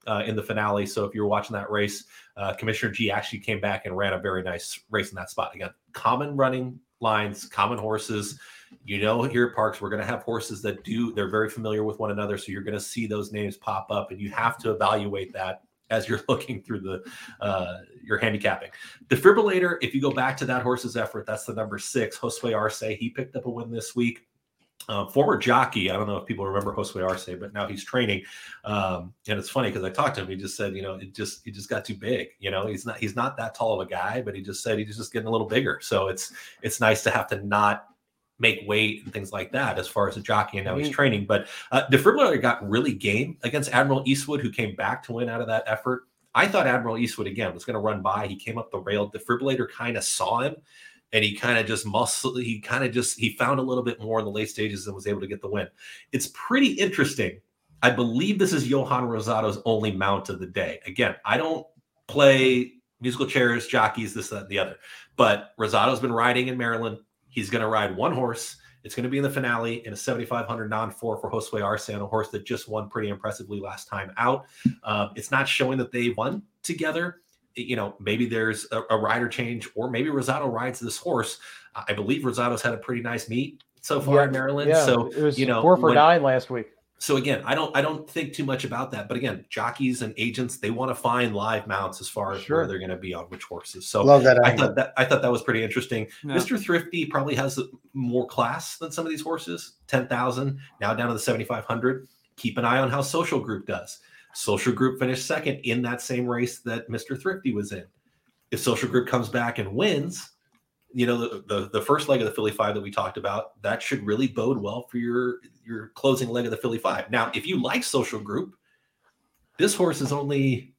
uh, in the finale. So if you were watching that race, uh, Commissioner G actually came back and ran a very nice race in that spot. Again, common running lines, common horses. You know, here at Parks, we're going to have horses that do, they're very familiar with one another. So you're going to see those names pop up, and you have to evaluate that as you're looking through the uh, your handicapping. Defibrillator, if you go back to that horse's effort, that's the number six, Josue Arce. He picked up a win this week. Uh, former jockey, I don't know if people remember Josue Arce, but now he's training. Um, and it's funny because I talked to him. He just said, you know, it just he just got too big. You know, he's not he's not that tall of a guy, but he just said he's just getting a little bigger. So it's it's nice to have to not make weight and things like that as far as a jockey, and now he's training. But uh, Defibrillator got really game against Admiral Eastwood, who came back to win out of that effort. I thought Admiral Eastwood, again, was going to run by. He came up the rail. Defibrillator kind of saw him, and he kind of just muscle. He kind of just, he found a little bit more in the late stages and was able to get the win. It's pretty interesting. I believe this is Johan Rosado's only mount of the day. Again, I don't play musical chairs, jockeys, this, that, and the other. But Rosado's been riding in Maryland. He's going to ride one horse. It's going to be in the finale in a seventy-five hundred non-four for Josue Arce, on a horse that just won pretty impressively last time out. Um, it's not showing that they won together. You know, maybe there's a, a rider change, or maybe Rosado rides this horse. I believe Rosado's had a pretty nice meet so far yeah, in Maryland. Yeah, so, it was you know, four for when, nine last week. So again, I don't I don't think too much about that. But again, jockeys and agents, they want to find live mounts as far as Sure. where they're going to be on which horses. So Love that I angle. thought that I thought that was pretty interesting. Yeah. Mister Thrifty probably has more class than some of these horses. ten thousand, now down to the seventy-five hundred. Keep an eye on how Social Group does. Social Group finished second in that same race that Mister Thrifty was in. If Social Group comes back and wins, you know, the, the, the first leg of the Philly Five that we talked about, that should really bode well for your, your closing leg of the Philly Five. Now, if you like Social Group, this horse is only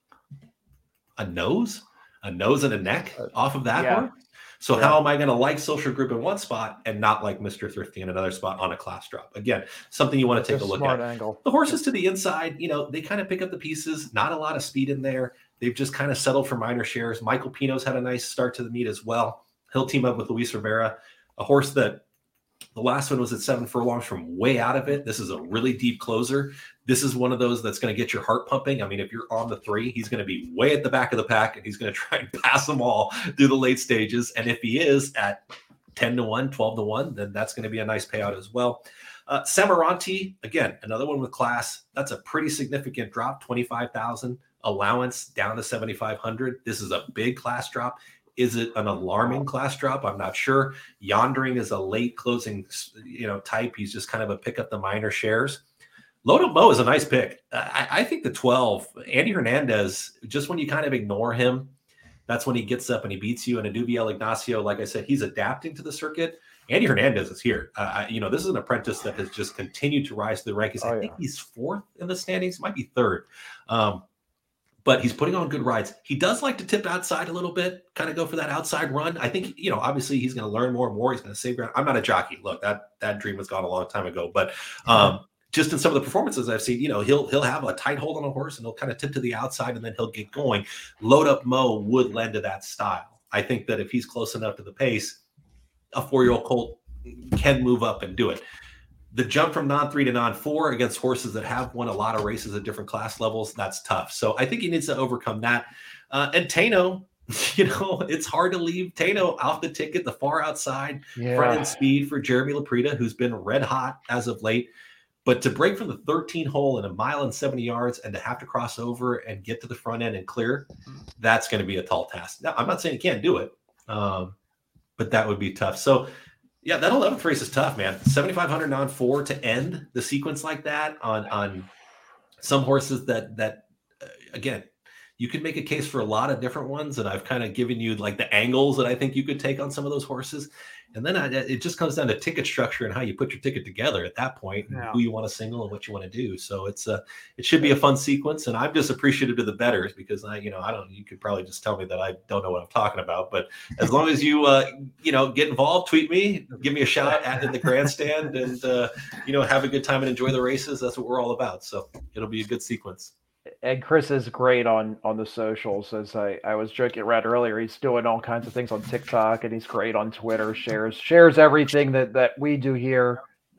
a nose, a nose and a neck off of that Yeah. horse. So Yeah. how am I going to like Social Group in one spot and not like Mister Thrifty in another spot on a class drop? Again, something you want to take It's a look smart at. angle. The horses to the inside, you know, they kind of pick up the pieces. Not a lot of speed in there. They've just kind of settled for minor shares. Michael Pino's had a nice start to the meet as well. He'll team up with Luis Rivera, a horse that the last one was at seven furlongs from way out of it. This is a really deep closer. This is one of those that's going to get your heart pumping. I mean, if you're on the three, he's going to be way at the back of the pack, and he's going to try and pass them all through the late stages. And if he is at ten to one, twelve to one, then that's going to be a nice payout as well. Uh, Samaranti, again, another one with class. That's a pretty significant drop, twenty-five thousand allowance down to seventy-five hundred. This is a big class drop. Is it an alarming class drop? I'm not sure. Yondering is a late closing, you know, type. He's just kind of a pick up the minor shares. Load Up Mo is a nice pick. I, I think the twelve, Andy Hernandez, just when you kind of ignore him, that's when he gets up and he beats you. And Adubiel Ignacio, like I said, he's adapting to the circuit. Andy Hernandez is here. Uh, you know, this is an apprentice that has just continued to rise to the rankings. Oh, I think yeah. he's fourth in the standings, might be third. Um, but he's putting on good rides. He does like to tip outside a little bit, kind of go for that outside run. I think, you know, obviously he's going to learn more and more. He's going to save ground. I'm not a jockey. Look, that that dream was gone a long time ago. But um, just in some of the performances I've seen, you know, he'll he'll have a tight hold on a horse and he'll kind of tip to the outside and then he'll get going. Load Up Mo would lend to that style. I think that if he's close enough to the pace, a four-year-old colt can move up and do it. The jump from non three to non four against horses that have won a lot of races at different class levels, that's tough. So I think he needs to overcome that. Uh, and Tano, you know, it's hard to leave Tano off the ticket, the far outside, Yeah. front end speed for Jeremy Laprida, who's been red hot as of late. But to break from the thirteen hole in a mile and seventy yards and to have to cross over and get to the front end and clear, that's going to be a tall task. Now, I'm not saying you can't do it, um, but that would be tough. So, yeah, that eleventh race is tough, man. seventy-five hundred non four to end the sequence like that on on some horses that that uh, again, you could make a case for a lot of different ones, and I've kind of given you like the angles that I think you could take on some of those horses. And then I, it just comes down to ticket structure and how you put your ticket together at that point, and Yeah. who you want to single and what you want to do. So it's a, it should be a fun sequence. And I'm just appreciative to the bettors because I, you know, I don't, you could probably just tell me that I don't know what I'm talking about, but as long as you, uh, you know, get involved, tweet me, give me a shout at in the grandstand and, uh, you know, have a good time and enjoy the races. That's what we're all about. So it'll be a good sequence. And Chris is great on on the socials. As I, I was joking around earlier, he's doing all kinds of things on TikTok, and he's great on Twitter. shares shares everything that that we do here.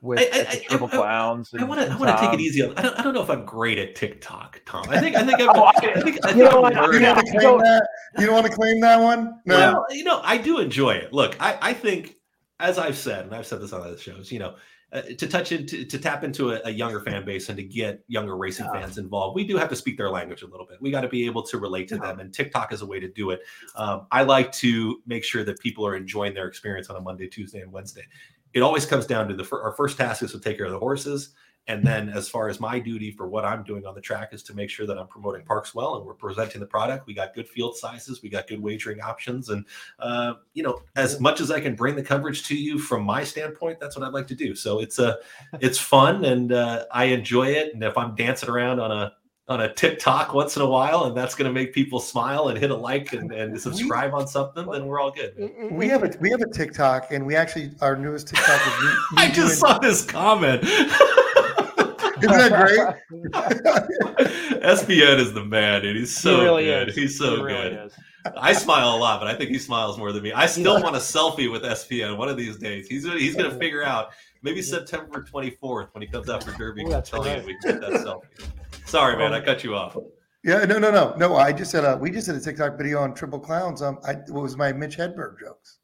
with I- I- at the I- Triple I- Clowns. I and- want to. I and want to take Tom. it easy. On, I don't. I don't know if I'm great at TikTok, Tom. I think. I think. I'm, Oh, I- I think. I you think know I'm what? You learning. don't want to You claim don't- that? You don't want to claim that one? No. Well, you know, I do enjoy it. Look, I, I think, as I've said, and I've said this on other shows, you know, uh, to touch into, to tap into a, a younger fan base and to get younger racing Yeah. fans involved, we do have to speak their language a little bit. We got to be able to relate to them, and TikTok is a way to do it. Um, I like to make sure that people are enjoying their experience on a Monday, Tuesday, and Wednesday. It always comes down to the fir- our first task is to take care of the horses. And then as far as my duty for what I'm doing on the track is to make sure that I'm promoting parks well and we're presenting the product. We got good field sizes. We got good wagering options. And, uh, you know, as much as I can bring the coverage to you from my standpoint, that's what I'd like to do. So it's a, it's fun and uh, I enjoy it. And if I'm dancing around on a, on a TikTok once in a while, and that's going to make people smile and hit a like and, and subscribe on something, then we're all good. man. It- it- We have a we have a TikTok, and we actually our newest TikTok is me, me I just doing- saw this comment. Isn't that great? S P N is the man, dude. He's so He really good. is. He's so He really good. is. I smile a lot, but I think he smiles more than me. I still want a selfie with S P N one of these days. He's he's going to figure out maybe September twenty-fourth when he comes out for Derby. Ooh, that's tell right. you we can get that selfie. Sorry, man, I cut you off. Yeah, no, no, no, no. I just said uh, we just did a TikTok video on Triple Clowns. Um, I what was my Mitch Hedberg jokes.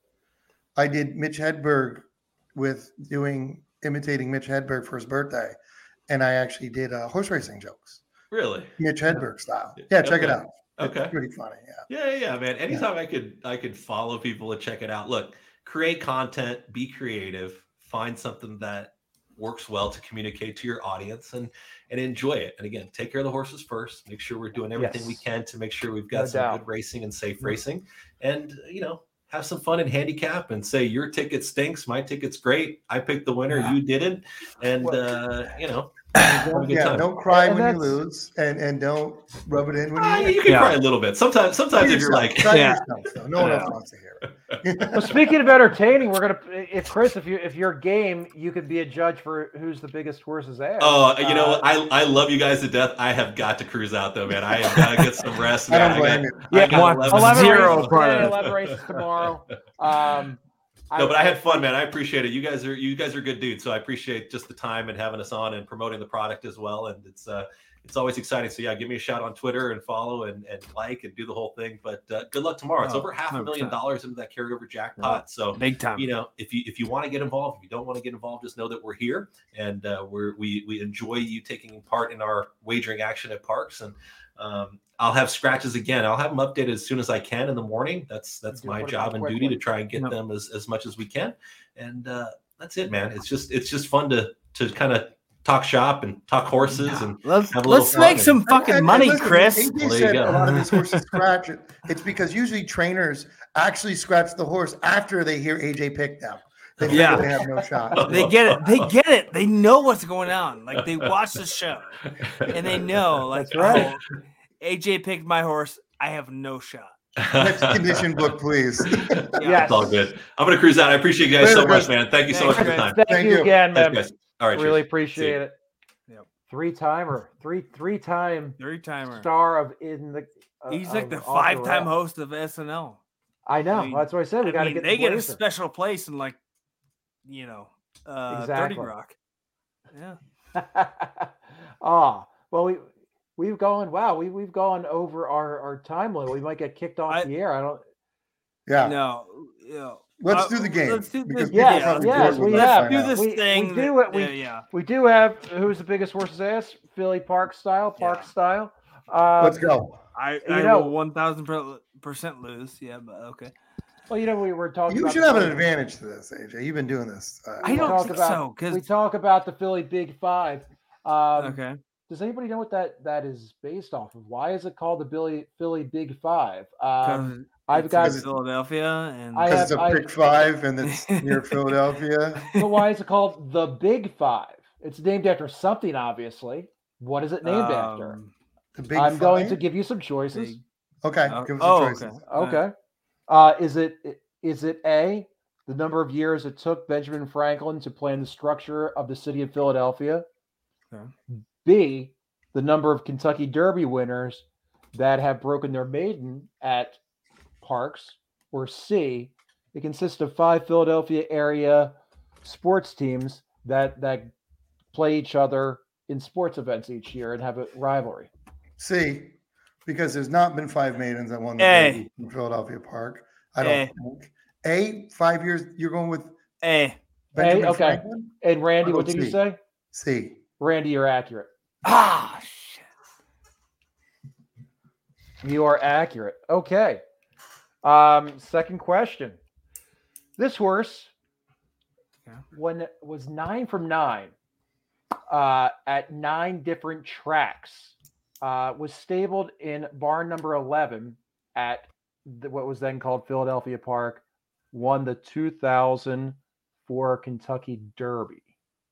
I did Mitch Hedberg with doing imitating Mitch Hedberg for his birthday, and I actually did uh, horse racing jokes, Really? Mitch Hedberg style. Yeah, check it Okay. out. It's Okay. pretty funny. Yeah. Yeah, yeah, man. Anytime I could I could follow people and check it out. Look, create content, be creative, find something that works well to communicate to your audience and and enjoy it. And again, take care of the horses first. Make sure we're doing everything Yes. we can to make sure we've got No some doubt. good racing and safe racing. And you know, have some fun and handicap and say your ticket stinks, my ticket's great. I picked the winner, Yeah. you didn't. And uh, you know, have a good Yeah, time. don't cry And when you that's- lose, and and don't rub it in when Ah, you you win. can Yeah. cry a little bit. Sometimes sometimes Try if you're yourself. like Try Yeah. yourself, though. No one else Yeah. wants to hear it. Well, speaking of entertaining, we're gonna. If Chris, if you if you're game, you could be a judge for who's the biggest horse's ass. Oh, you know, Uh, I I love you guys to death. I have got to cruise out though, man. I have got to get some rest. I Man. don't blame got, you. I Yeah, got one- eleven eleven Zero races part today, of it. eleven races tomorrow. Um, No, but I had fun, man. I appreciate it. You guys are you guys are good dudes, so I appreciate just the time and having us on and promoting the product as well. And it's uh it's always exciting. So yeah, give me a shout on Twitter and follow and, and like and do the whole thing. But uh, good luck tomorrow. It's Oh, over half a one hundred million percent. dollars into that carryover jackpot. So Big time. you know, if you if you want to get involved, if you don't want to get involved, just know that we're here and uh, we're we we enjoy you taking part in our wagering action at parks. And um, I'll have scratches again. I'll have them updated as soon as I can in the morning. That's that's Do my put it job out and quickly. duty to try and get Yep. them as, as much as we can. And uh, that's it, man. It's just it's just fun to to kind of talk shop and talk horses and Let's have a little let's fun make and- some fucking And- and money, listen, Chris. A J Well, there you said go. a lot of his horses scratch it. It's because usually trainers actually scratch the horse after they hear A J pick them. They figure Yeah. they have no shot. They get it. They get it. They know what's going on. Like they watch the show and they know, like, That's right. oh, A J picked my horse. I have no shot. Next condition book, please. Yes. It's all good. I'm gonna cruise out. I appreciate you guys Later, so much, Chris. man. Thank you so Thanks, much for the man. time. Thank, Thank you you. again, Thanks, man. guys. All right, Really cheers. appreciate See it. Yep. Three timer, three three time Three timer. star of in the. Uh, He's like of the Off the five time Rail. host of S N L. I know. I mean- That's what I said. We I got to mean, get. they the get a blazer. special place in like, you know, uh, Exactly. thirty Rock. Yeah. Ah, well, we we've gone. Wow, we we've gone over our our time limit. We might get kicked off I- the air. I don't. Yeah. No. You know, Let's uh, do the game. Let's do because this. people Yes, probably yes, Google we it Let's have. right do now. this We- we thing. do that- it. We- yeah, yeah. We do have who's the biggest horse's ass? Philly Park style, Park Yeah. style. Uh, Let's go. I, You I know- will one thousand percent lose. Yeah, but okay. Well, you know, we were talking. You about should the have an Philly- advantage to this, A J. You've been doing this. Uh, I we don't talk think about, so, 'cause- we talk about the Philly Big Five. Um, Okay. Does anybody know what that that is based off of? Why is it called the Billy Philly Big Five? Um, Because I've it's got. in Philadelphia and I Because it's have- a I- pick five and it's near Philadelphia. But why is it called the Big Five? It's named after something, obviously. What is it named after? um, The big I'm going to five? give you some choices. big- Okay, oh, give us some oh, choices. okay. All right. Okay. Uh, is it is it A, the number of years it took Benjamin Franklin to plan the structure of the city of Philadelphia? Okay. B, the number of Kentucky Derby winners that have broken their maiden at parks? Or C, it consists of five Philadelphia area sports teams that that play each other in sports events each year and have a rivalry? C, because there's not been five maidens that won the A. Derby in Philadelphia Park. I A. don't think. A, five years, you're going with A. Benjamin okay. Franklin? And Randy, I'll what go did you C. say? C. Randy, you're accurate. Ah, shit. You are accurate. Okay. Um, second question. This horse, Yeah. when it was nine from nine, uh, at nine different tracks, uh, was stabled in barn number eleven at the, what was then called Philadelphia Park, won the two thousand four Kentucky Derby.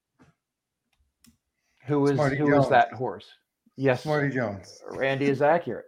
Who is Smarty who is Jones. that horse? Yes, Smarty Jones. Randy is accurate.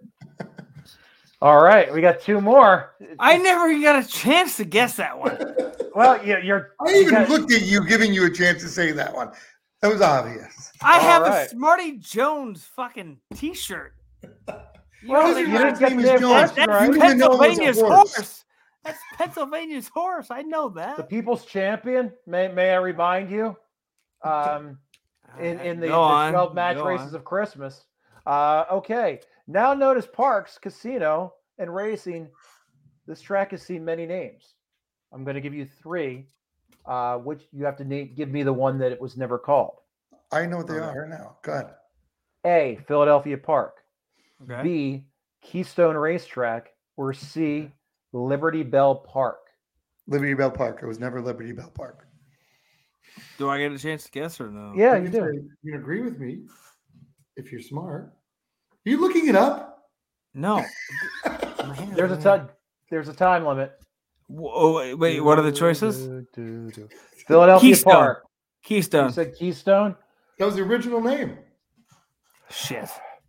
All right, we got two more. I never even got a chance to guess that one. Well, you, you're. I you even got- looked at you, giving you a chance to say that one. That was obvious. I All have right. a Smarty Jones fucking T-shirt. You Well, don't you even- didn't last get name the is Jones. question That's right. You didn't know it was a Pennsylvania's horse. horse. That's Pennsylvania's horse. I know The that. people's champion. May May I remind you? Um, in in the, Go the on, twelve match go races on. of Christmas. Uh, okay, now known as Parks Casino and Racing, this track has seen many names. I'm going to give you three, uh, which you have to name, give me the one that it was never called. I know what they Okay. are now. Good. A. Philadelphia Park. Okay. B. Keystone Racetrack. Or C. Liberty Bell Park. Liberty Bell Park. It was never Liberty Bell Park. Do I get a chance to guess or no? Yeah, you can do. say- You can agree with me if you're smart. Are you looking it up? No. There's a time. There's a time limit. Whoa, wait, wait, what are the choices? Philadelphia Keystone. Park. You Keystone. said Keystone. That was the original name. Shit.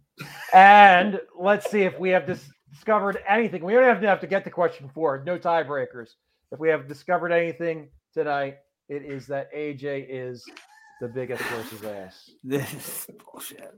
And let's see if we have dis- discovered anything. We don't have to have to get to question four. No tiebreakers. If we have discovered anything tonight, it is that A J is the biggest horse's ass. This is bullshit.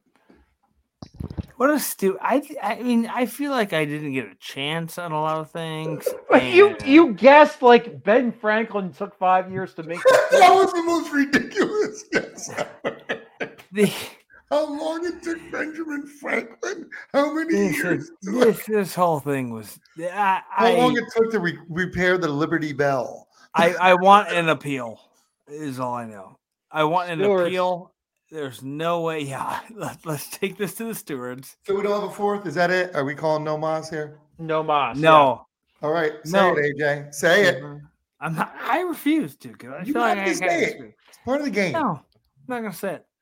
What a stu I I mean, I feel like I didn't get a chance on a lot of things. But you and- you guessed like Ben Franklin took five years to make That this. was the most ridiculous guess ever. the, How long it took Benjamin Franklin? How many this, years? is- this this whole thing was I How long I, it took to re- repair the Liberty Bell? I I want an appeal. Is all I know. I want an Stewards. appeal. There's no way. Yeah, let, let's take this to the stewards. So we don't have a fourth? Is that it? Are we calling no mas here? No mas. No, All right. Say No. it, A J. Say it. I'm not. I refuse to. Cause I You feel like have I to gotta say it. speak. It's part of the game. No, I'm not gonna say it.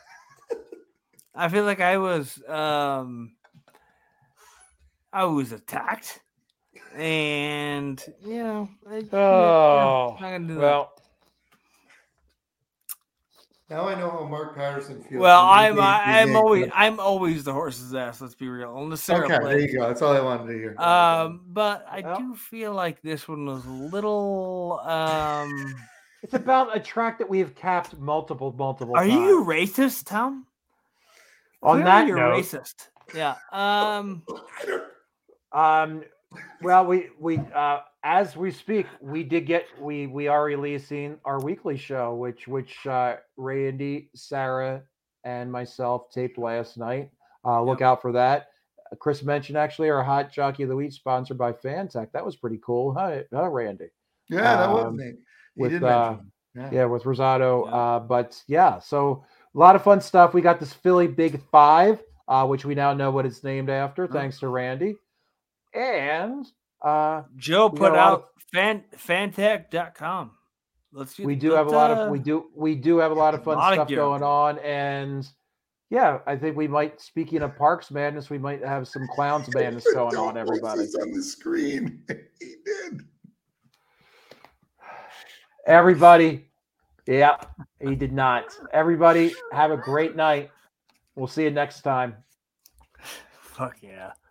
I feel like I was um I was attacked. And you know, I, yeah, Oh, I'm not gonna do that. well, Now I know how Mark Patterson feels. Well, when he I'm gave I, the I'm name. always I'm always the horse's ass. Let's be real. On the Sarah Okay, play. there you go. That's all I wanted to hear. Um, but I Well. do feel like this one was a little. Um, it's about a track that we have capped multiple, multiple are times. you racist, Tom? On Clearly that you're note, racist. Yeah. Um. Um, well, we we uh, as we speak, we did get we we are releasing our weekly show, which which uh, Randy, Sarah, and myself taped last night. Uh, look out for that. Uh, Chris mentioned actually our Hot Jockey of the Week sponsored by Fantech. That was pretty cool, huh, huh Randy? Yeah, that was um, me. He with, did uh, mention. Yeah. Yeah, with Rosado. Yeah. Uh, but yeah, so a lot of fun stuff. We got this Philly Big Five, uh, which we now know what it's named after, thanks to Randy. And uh, Joe We put got a lot out fan fantech dot com. Let's get, we do have a lot of uh, we do we do have a lot of fun lot of stuff gear. going on. And yeah, I think we might, speaking of Parks Madness, we might have some Clowns Madness going Don't on, post everybody. this on the screen. He did. Everybody, yeah, he did not. Everybody, have a great night. We'll see you next time. Fuck yeah.